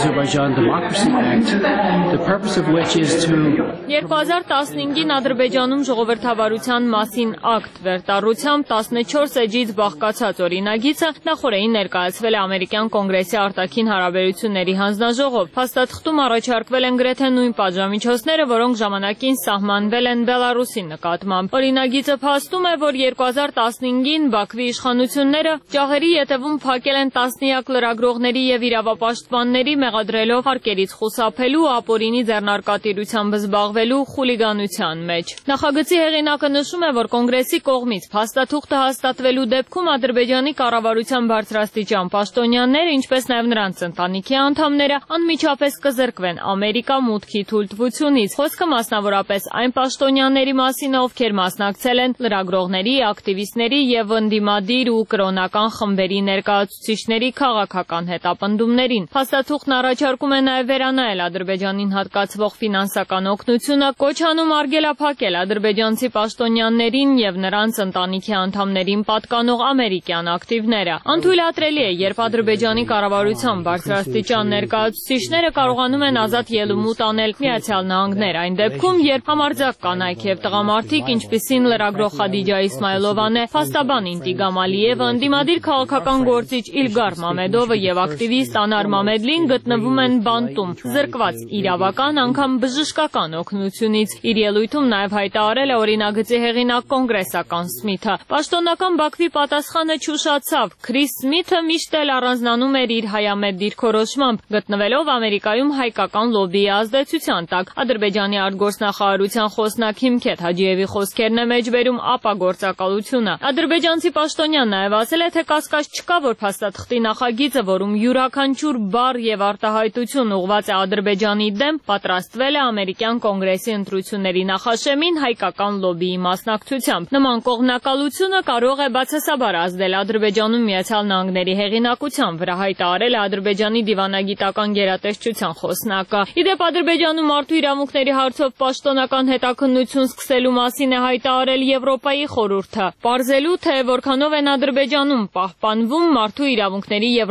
երկու հազար տասնհինգին Ադրբեջանում ժողովրդավարության մասին ակտ վերտառությամբ տասնչորս էջից բաղկացած օրինագիծը նախորդին ներկայացվել է ամերիկյան կոնգրեսի արտաքին հարաբերությունների հանձնաժողով։ Փաստաթղթում առաջարկվել են գրեթե նույն պատժամիջոցները, որոնք ժամանակին սահմանվել են Բելարուսի նկատմամբ։ Օրինագիծը փաստում է, որ երկու հազար տասնհինգին Բաքվի իշխանությունները ջահերի ետևում փակել են տասնյակ լրագրողների եւ իրավապաշտպանների մեղադրելով հարկերից խուսափելու, ապօրինի ձեռնարկատիրությամբ զբաղվելու խուլիգանության մեջ։ Նախագծի հեղինակը նշում է, որ կոնգրեսի կողմից փաստաթուղթը հաստատվելու դեպքում Ադրբեջանի կառավարության բարձրաստիճան պաշտոնյաները, ինչպես նաև նրանց ընտանիքի անդամները, անմիջապես կզրկվեն Ամերիկա մուտքի թույլտվությունից։ Խոսքը մասնավորապես այն պաշտոնյաների մասին, ովքեր մասնակցել են լրագրողների, ակտիվիստների եւ ընդդիմադիր ու կրոնական խմբերի ներկայացուցիչների քաղաքական հետապնդումներին։ Փաստաթուղթն առաջարկում է նաև վերանայել Ադրբեջանին հատկացվող ֆինանսական օգնությունը, կոչ անում արգելափակել ադրբեջանցի պաշտոնյաներին եւ նրանց ընտանիքի անդամներին պատկանող ամերիկյան ակտիվները։ Անթույլատրելի է, երբ Ադրբեջանի կառավարության բարձրաստիճան ներկայացուցիչները կարողանում են ազատ ելումուտ անել Միացյալ Նահանգներ, այն դեպքում, երբ համարձակ կանայք եւ տղամարդիկ, ինչպիսին լրագրող Խադիջա Իսմայելովան է, փաստաբան Ինտիգամ Ալիևը, ընդդիմադիր քաղաքական գործիչ Իլգար Մամեդովը եւ ակտիվիստ Անար Մամեդլին գտնվում են բանտում, զրկված իրավական, անգամ բժշկական օգնությունից։ Իր ելույթում նաև հայտարարել է օրինագծի հեղինակ կոնգրեսական Սմիթը։ Պաշտոնական Բաքվի պատասխանը չուշացավ։ Քրիս Սմիթը միշտ էլ առանձնանում էր իր հայամետ դիրքորոշմամբ, գտնվելով Ամերիկայում հայկական լոբբիի ազդեցության տակ։ Ադրբեջանի արտգործնախարարության խոսնակ Հիմքեթ Հաջիևի խոսքերն է մեջբերում ապագործակալությունը։ Ադրբեջանցի պաշտոնյան նաև ասել է, թե կասկած չկա, որ փաստաթղթի նախագիծը, որում յուրաքանչյուր բառ եւ արտահայտություն ուղղված է Ադրբեջանի դեմ, պատրաստվել է ամերիկյան կոնգրեսի ընտրությունների նախաշեմին հայկական լոբբիի մասնակցությամբ։ Նման կողմնակալությունը կարող է բացասաբար ազդել Ադրբեջանում Միացյալ Նահանգների հեղինակության վրա, հայտարարել է Ադրբեջանի դիվանագիտական գերատեսչության խոսնակը։ Իդեպ Ադրբեջանում մարդու իրավունքների հարցով պաշտոնական հետաքննություն սկսելու մասին է հայտարարել Եվրոպայի խորհուրդը, պարզելու թե որքանով են Ադրբեջանում պահպանվում մարդու իրավունքների եվրոպական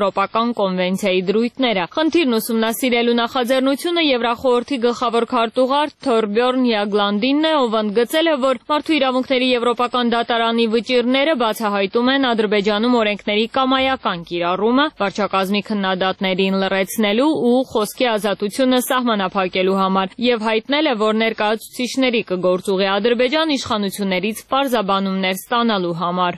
Հագայական կոնվենցիայի դրույթները։ Խնդիրն ուսումնասիրելու նախաձեռնությունը Եվրախորհրդի գլխավոր քարտուղար Թորբյորն Յագլանդինն է, ով ընդգծել է, որ Մարդու իրավունքների եվրոպական դատարանի վճիռները բացահայտում են Ադրբեջանում օրենքների կամայական կիրառումը, վարչակազմի քննադատներին լռեցնելու ու խոսքի ազատությունը սահմանափակելու համար եւ հայտնել է, որ ներկայացուցիչների կգործուղի Ադրբեջան իշխանություններից պարզաբանումներ ստանալու համար։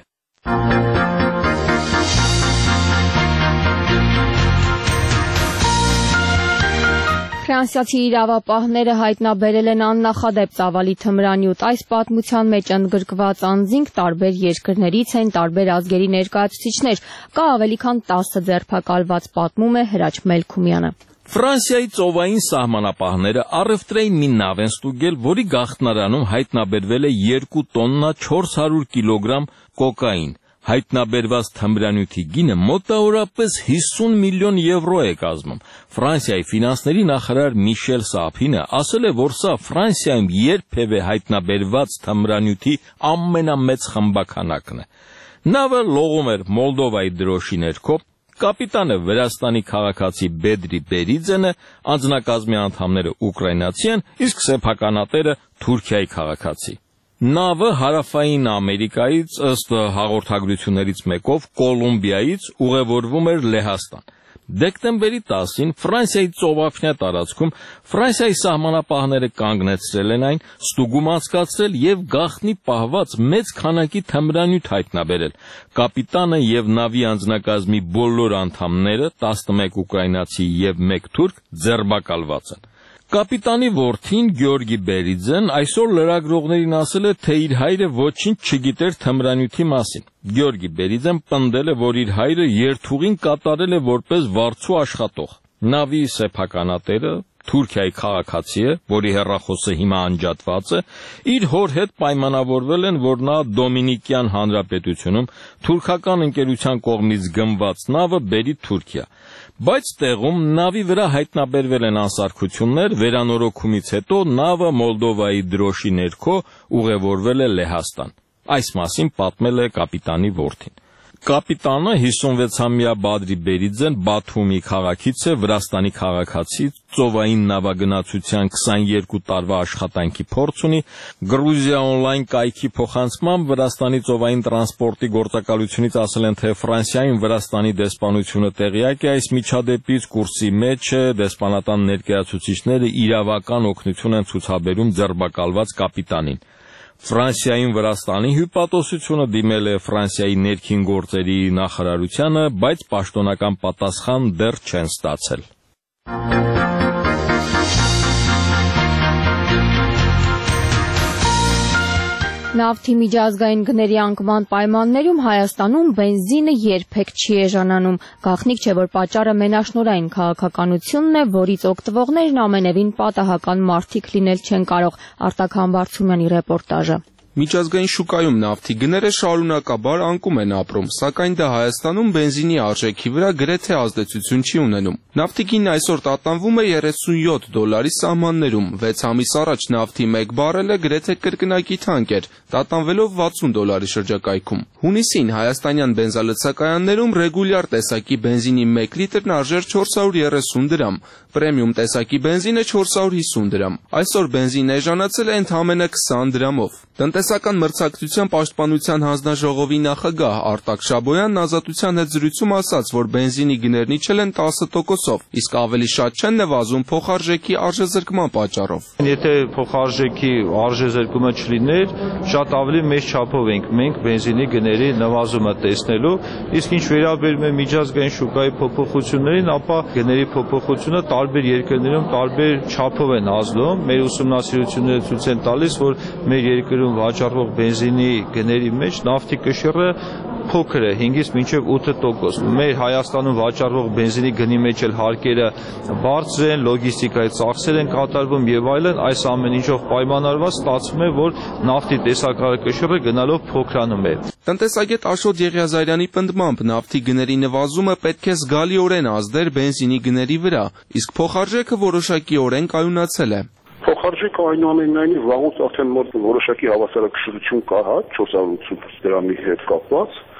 Ֆրանսիացի իրավապահները հայտնաբերել են աննախադեպ ծավալի թմրանյութ։ Այս պատմության մեջ ընդգրկված անձինք տարբեր երկրներից են, տարբեր ազգերի ներկայացուցիչներ, կա ավելի քան տասը ձերբակալված, պատմում է Հրաչ Մելքումյանը։ Ֆրանսիայի ծովային սահմանապահները առևտրային մի նավ են ստուգել, որի գաղտնարանում հայտնաբերվել է երկու տոննա չորս հարյուր կիլոգրամ կոկային։ Հայտնաբերված թմրանյութի գինը մոտավորապես հիսուն միլիոն եվրո է կազմում։ Ֆրանսիայի ֆինանսների նախարար Միշել Սափինը ասել է, որ սա Ֆրանսիայում երբևէ հայտնաբերված թմրանյութի ամենամեծ խմբաքանակն է։ Նավը լողում էր Մոլդովայի դրոշի ներքո։ Կապիտանը Վրաստանի քաղաքացի Բեդրի Բերիձեն է, անձնակազմի անդամները ուկրաինացի են, իսկ սեփականատերը Թուրքիայի քաղաքացի։ Նավը հարավային Ամերիկայից ըստ հաղորդագրություններից մեկով Կոլումբիայից ուղևորվում էր Լեհաստան։ Դեկտեմբերի տասին Ֆրանսիայի ծովափնյա տարածքում Ֆրանսիայի սահմանապահները կանգնեցրել են այն, ստուգում անցկացրել եւ գաղտնի պահված մեծ քանակի թմրանյութ հայտնաբերել։ Կապիտանը եւ նավի անձնակազմի բոլոր անդամները, տասնմեկ ուկրաինացի եւ մեկ թուրք, ձերբակալված են։ Կապիտանի որդին Գյորգի Բերիձեն այսօր լրագրողներին ասել է, թե իր հայրը ոչինչ չգիտեր թմրանյութի մասին։ Գյորգի Բերիձեն պնդել է, որ իր հայրը երթուղին կատարել է որպես վարձու աշխատող։ Նավի սեփականատերը Թուրքիայի քաղաքացի է, որի հեռախոսը հիմա անջատված է, իր հոր հետ պայմանավորվել են, որ նա Դոմինիկյան Հանրապետությունում թուրքական ընկերության կողմից գնված նավը բերի Թուրքիա։ Բայց տեղում նավի վրա հայտնաբերվել են անսարքություններ, վերանորոգումից հետո նավը Մոլդովայի դրոշի ներքո ուղևորվել է Լեհաստան։ Այս մասին պատմել է կապիտանի որդին։ Կապիտանը հիսունվեցամյա Բադրի Բերիձեն Բաթումի քաղաքից է, Վրաստանի քաղաքացի, ծովային նավագնացության քսաներկու տարվա աշխատանքի փորձ ունի, Գրուզիա օնլայն կայքի փոխանցմամբ Վրաստանի ծովային տրանսպորտի գործակալությունից ասել են, թե Ֆրանսիայում Վրաստանի դեսպանությունը տեղյակ է այս միջադեպից, կուրսի մեջ է, դեսպանատան ներկայացուցիչները իրավական օգնություն են ցուցաբերում ձերբակալված կապիտանին։ Ֆրանսիայում Վրաստանի հյուպատոսությունը դիմել է Ֆրանսիայի ներքին գործերի նախարարությանը, բայց պաշտոնական պատասխան դեռ չեն ստացել։ Նավթի միջազգային գների անկման պայմաններում Հայաստանում բենզինը երբեք չի էժանանում։ Գաղտնիք չէ, որ պատճառը մենաշնորհային քաղաքականությունն է, որից օգտվողներն ամենևին պատահական մարդիկ լինել չեն կարող։ Արտակ Համբարձումյանի ռեպորտաժը։ Միջազգային շուկայում նավթի գները շարունակաբար անկում են ապրում, սակայն դա Հայաստանում բենզինի արժեքի վրա գրեթե ազդեցություն չի ունենում։ Նավթի գինն այսօր տատանվում է երեսունյոթ դոլարի սահմաններում, վեց ամիս առաջ նավթի մեկ բարելը գրեթե կրկնակի թանկ էր, տատանվելով վաթսուն դոլարի շրջակայքում։ Հունիսին հայաստանյան բենզալցակայաններում ռեգուլյար տեսակի բենզինի մեկ լիտրն արժեր չորս հարյուր երեսուն դրամ, պրեմիում տեսակի բենզինը չորս հարյուր հիսուն դրամ։ Այսօր բենզինն էժանացել է ընդամենը քսան դրամով։ Տնտեսական մրցակցության պաշտպանության հանձնաժողովի նախագահ Արտակ Շաբոյանն Ազատության հետ զրույցում ասաց, որ բենզինի գներն իջել են տասը տոկոսով, իսկ ավելի շատ չեն նվազում փոխարժեքի արժեզրկման պատճառով։ Եթե փոխարժեքի արժեզրկումը չլիներ, շատ ավելի մեծ չափով ենք մենք բենզինի գների նվազումը տեսնելու, իսկ ինչ վերաբերում է միջազգային շուկայի փոփոխություններին, ապա գների փոփոխությունը տարբեր երկրներում տարբեր չափով են ազդում։ Մեր ուսումնասիրությունները ցույց են տալիս, որ մեր երկրում վաճառվող բենզինի գների մեջ նավթի կշիռը փոքր է, հինգից մինչև ութ տոկոս։ Մեր Հայաստանում վաճառվող բենզինի գնի մեջ էլ հարկերը բարձր են, լոգիստիկայի ծախսեր են կատարվում եւ այլն, այս ամեն ինչով պայմանավորված ստացվում է, որ նավթի տեսակարար կշիռը գնալով փոքրանում է։ Տնտեսագետ Աշոտ Եղիազարյանի պնդմամբ նավթի գների նվազումը պետք է զգալիորեն ազդեր բենզինի գների վրա, իսկ փոխարժեքը որոշակիորեն կայունացել է։ Փոխարժեքը այնուամենայնիվ վաղուց արդեն որոշակի հավասարակշռություն կա, հա, չորս հարյուր ութսուն դրամի հետ կապված,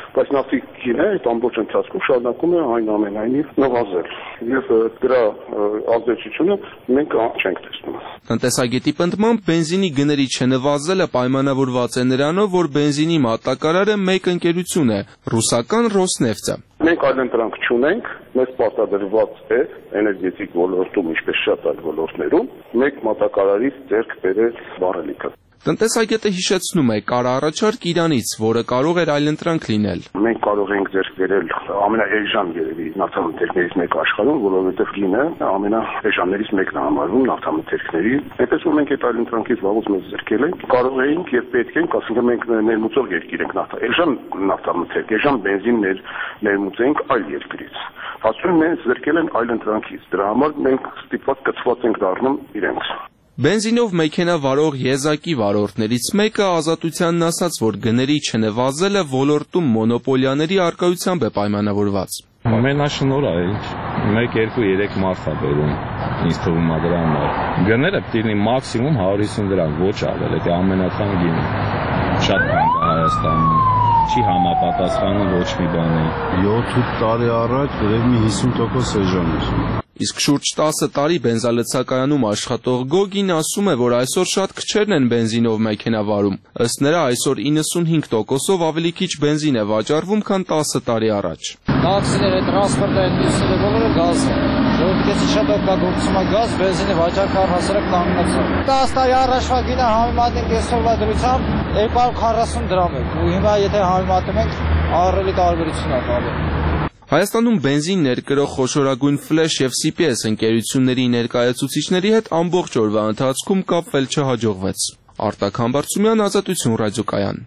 բայց նավթի գինը այդ ամբողջ ընթացքում շարունակում է այնուամենայնիվ նվազել եւ դրա ազդեցությունը մենք չենք տեսնում։ Տնտեսագետի պնդմամբ բենզինի գների չնվազելը պայմանավորված է նրանով, որ բենզինի մատակարարը մեկ ընկերություն է՝ ռուսական Ռոսնեֆտը։ Մենք այլընտրանք չունենք, մեզ պարտադրված է էներգետիկ ոլորտում, ինչպես շատ այլ ոլորտներում, մեկ մատակարարից ձեռք բերել վառելիքը։ Տնտեսագետը հիշեցնում է, կար առաջարկ Իրանից, որը կարող էր այլընտրանք լինել։ Մենք կարող ենք ձեռք բերել ամենաէժան երևի նավթամթերքներից մեկը աշխարհում, որովհետև գինը ամենաէժաններից մեկն է համարվում նավթամթերքների։ Այնպես որ մենք այդ այլընտրանքից վաղուց մեզ ձեռքել ենք, կարող էինք եւ պետք ենք, ասենք մենք ներմուծող երկիր ենք նավթ, էժան նավթամթերք, էժան բենզին ներմուծենք այլ երկրից։ Հասցնում մենք ձեռքել են այլընտրանքից։ Դրա համար մենք ստիպված կցված ենք դառնում իրենց։ Բենզինով մեքենա վարող եզակի վարորդներից մեկը Ազատությանն ասաց, որ գների չնվազելը ոլորտում մոնոպոլիաների առկայությամբ է պայմանավորված։ Ամենաշնորհ է, մեկ, երկու, երեք մարդ է բերում, ինձ թվում է դրա համար։ Գները պետք է լինի մաքսիմում հարյուր հիսուն դրամ, ոչ ավել, դա ամենաթանկ գինը։ Շատ թանկ է Հայաստանում, չի համապատասխանում ոչ մի բանի։ յոթ տարի առաջ գրեթե մի հիսուն տոկոս էժան էր։ Իսկ շուրջ տասը տարի բենզալցակայանում աշխատող Գոգին ասում է, որ այսօր շատ քչերն են բենզինով մեքենա վարում։ Ըստ նրա այսօր իննսունհինգ տոկոսով ավելի քիչ բենզին է վաճառվում, քան տասը տարի առաջ։ Տաքսիները, տրանսպորտը, մյուսները բոլորը գազ է։ Ժողովրդի շատ օգտագործում է գազ, բենզինի վաճառքը առհասարակ կանգնած է։ տասը տարի առաջվա գինը համեմատենք այսօրվա դրությամբ երկու հարյուր քառասուն դրամ է։ Ու հիմա եթե համեմատում ենք, ահռելի տարբերություն է կապել։ Հայաստանում բենզին ներկրող խոշորագույն Ֆլեշ եւ Սի Պի Էս ընկերությունների ներկայացուցիչների հետ ամբողջ օրվա ընթացքում կապվել չհաջողվեց։ Արտակ Համբարձումյան, Ազատություն ռադիոկայան։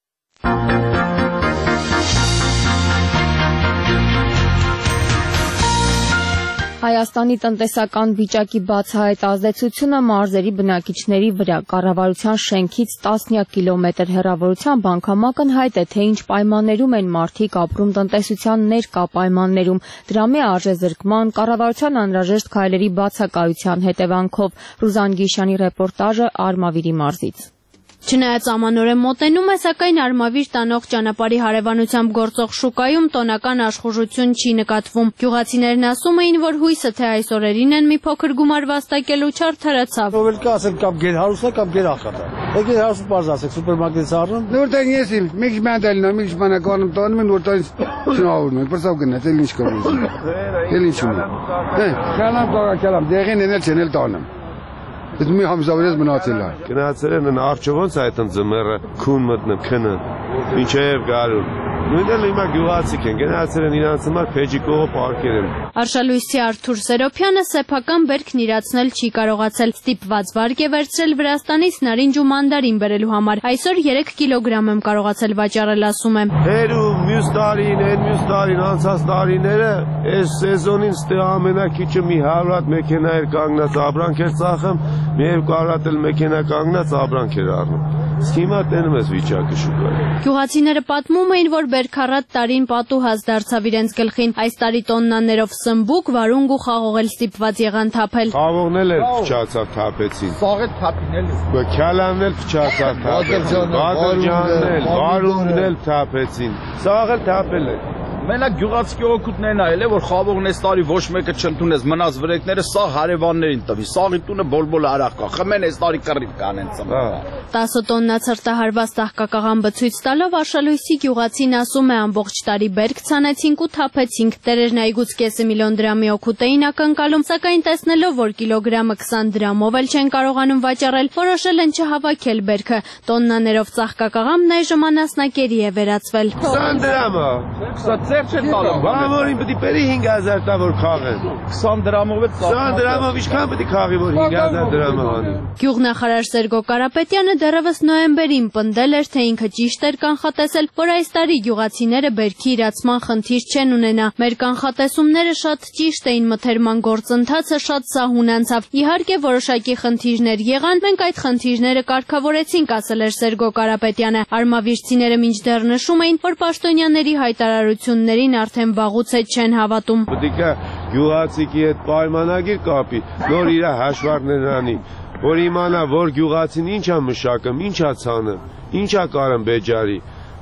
Հայաստանի տնտեսական վիճակի բացահայտ ազդեցությունը մարզերի բնակիչների վրա կառավարության շենքից տասնյակ կիլոմետր հեռավորությամբ անգամ հայտ է, թե ինչ պայմաններում են մարդիկ ապրում տնտեսության ներկա պայմաններում, դրամի արժեզրկման, կառավարության անհրաժեշտ քայլերի բացակայության հետևանքով։ Ռուզան Գիշյանի ռեպորտաժը Արմավիրի մարզից։ Չնայած ամանորեն մոտենում է, սակայն Արմավիր տանող ճանապարհի հարևանությամբ գործող շուկայում տոնական աշխուժություն չի նկատվում։ Գյուղացիներն ասում էին, որ հույսը թե այս օրերին են մի փոքր գումար վաստակելու չարդարացավ։ Ով էլ կա ասել կամ գեր հարուստ է կամ գեր ախտա։ Եկեք հարուստ բարձ ասեք սուպերմարկետից առնում։ Նորտեն ես իմ մի քիչ մանդալն եմ, մի քիչ մանականում տանում են, որտեղից շնորհում են, բրսավ գնաց, էլ ինչ կորուս։ Էլ ինչ ունի։ Հե, քանամ կողա քալամ, դեղին էնել չեն էլ տանում։ Ես մի համզավերես մնացել է։ Գնացել են արջովոնց այդ ընձմերը քուն մտնեմ քնը։ Ինչև գալու։ Նույնն հիմա գյուղացիք են, գնացել են իրանց համար փեջիկողը պարկել են։ Արշալույսի Արթուր Սերոփյանը սեփական բերքն իրացնել չի կարողացել։ Ստիպված վարկ է վերցրել Վրաստանից նարինջ ու մանդարին բերելու համար։ Այսօր երեք կիլոգրամ եմ կարողացել վաճառել, ասում եմ։ Հերու մյուս տարին, այն մյուս տարին, անցած տարիները, այս սեզոնին ստե ամենակիչը մի հարյուր հատ մեքենա էր կանգնած, ապրանք էր ծախում, մի երկու հատ էլ մեքենա կանգնած, ապրանք էր առնում։ Իսկ հիմա տենում ես վիճակը շուկայում։ Գյուղացիները պատմում էին, որ բերքառատ տարին պատուհաս դարձավ իրենց գլխին։ Այս տարի տոննաներով սմբուկ, վարունգ ու խաղող էլ ստիպված եղան թափել։ Խաղողն էլ փչացավ թափեցին։ Սաղ էլ թափին էլ։ Քալանն էլ փչացավ թափեցին։ Բادرջանն էլ, վարունգն էլ թափեցին։ Սաղ էլ թափել է։ Մենակ գյուղացի օգուտներն այլ է, որ խաղողն այս տարի ոչ մեկը չընդունեց, մնաց վրեկները սաղ հարևաններին տվի, սաղի տունը բոլբոլ արախ կա, խմեն այս տարի կռիվ կանեն ծմբա։ տասը տոննա ցրտահարված տահկակաղամբը ցույց տալով Արշալույսի գյուղացին ասում է ամբողջ տարի բերք ցանեցինք ու թափեցինք, տերերն այգուց կեսը միլիոն դրամի օգուտ էին ակնկալում, սակայն տեսնելով, որ կիլոգրամը քսան դրամով էլ չեն կարողանում վաճառել, որոշել են չհավաքել բերքը, տոննաներով ծաղկակաղամբն այժմ անասնակերի է վերածվել։ քսան դրամը, Ձեր չեն տալու։ Բանավորին պետք է բերի հինգ հազար տա որ քաղեն։ քսան դրամով է ծախսում։ քսան դրամով ինչքան պետք է քաղի որ հինգ հազար դրամով անի։ Գյուղնախարար Սերգո Կարապետյանը դեռևս նոյեմբերին պնդել էր, թե ինքը ճիշտ էր կանխատեսել, որ այս տարի գյուղացիները բերքի իրացման խնդիր չեն ունենա։ Մեր կանխատեսումները շատ ճիշտ էին, մթերման գործընթացը շատ սահուն անցավ։ Իհարկե որոշակի խնդիրներ եղան, մենք այդ խնդիրները կարգավորեցինք, ասել էր Սերգո Կարապետյանը։ Արմավիրցիները մինչդեռ նշում էին, որ պաշտոնյաների հայտարարություններին արդեն վաղուց է չեն հավատում։ Պետք է գյուղացիքի հետ պայմանագիր կապի, նոր իր հաշվարկներն անի, որ իմանա, որ գյուղացին ինչա մշակում, ինչա ցանը, ինչա կարում բեջարի։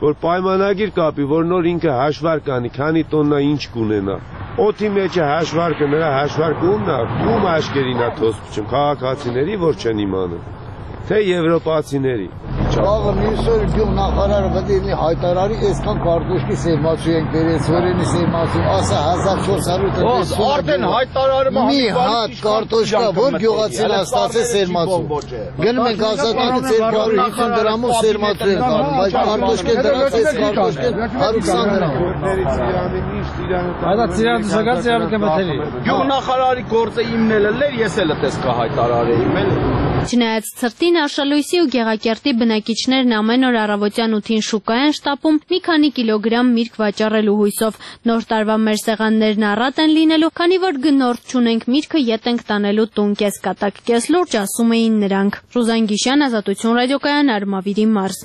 որ պայմանագիր կապի, որ նոր ինքը հաշվարկ անի, քանի տոննա ինչ կունենա։ Օդի մեջ է հաշվարկը, նրա հաշվարկը ումն է, ում աշկերին է թոս փչում, քաղաքացիների, որ չեն իմանում, թե եվրոպացիների։ Աղը մյուսօր գյուղ նախարարը պետք է հայտարարի, այսքան կարտոշկի սերմացու ենք բերեց, որենի սերմացու, ասա հազար չորս հարյուր տրվեց։ Արդեն հայտարարում է մի հատ կարտոշկա, որ գյուղացին ստացել սերմացու։ Գնում ենք ասական ծեր հարյուր հինգ դրամով սերմացու են կանում, բայց կարտոշկե դրած այս կարտոշկեն հարյուր քսան դրամ։ Այդ ծիրան դժգար ծիրանը կմթելի։ Գյուղ նախարարի գործը իմնել էր, ես էլ էս կհայտարարեի, մել։ Չնայած ցրտին Արշալույսի ու Գեղակերտի բնակիչներն ամեն օր առավոտյան ութին շուկա են շտապում մի քանի կիլոգրամ միրգ վաճառելու հույսով։ Նոր տարվա մեր սեղաններն առատ են լինելու, քանի որ գնորդ չունենք, միրգը ետ ենք տանելու տուն կես կատակ կես լուրջ, ասում էին նրանք։ Ռուզան Գիշյան, Ազատություն ռադիոկայան, Արմավիրի մարզ։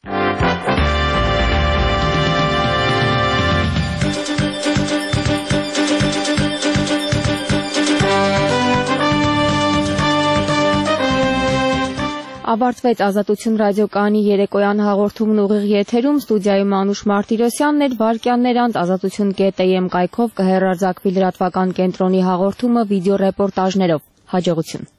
Ավարտվեց Ազատություն ռադիոկայանի երեկոյան հաղորդումն ուղիղ եթերում, ստուդիայում Անուշ Մարտիրոսյանն էր, վարքյաններ անց ազատություն կետ է եմ կայքով կհեռարձակվի լրատվական կենտրոնի հաղորդումը վիդեո ռեպորտաժներով։ Հաջողություն։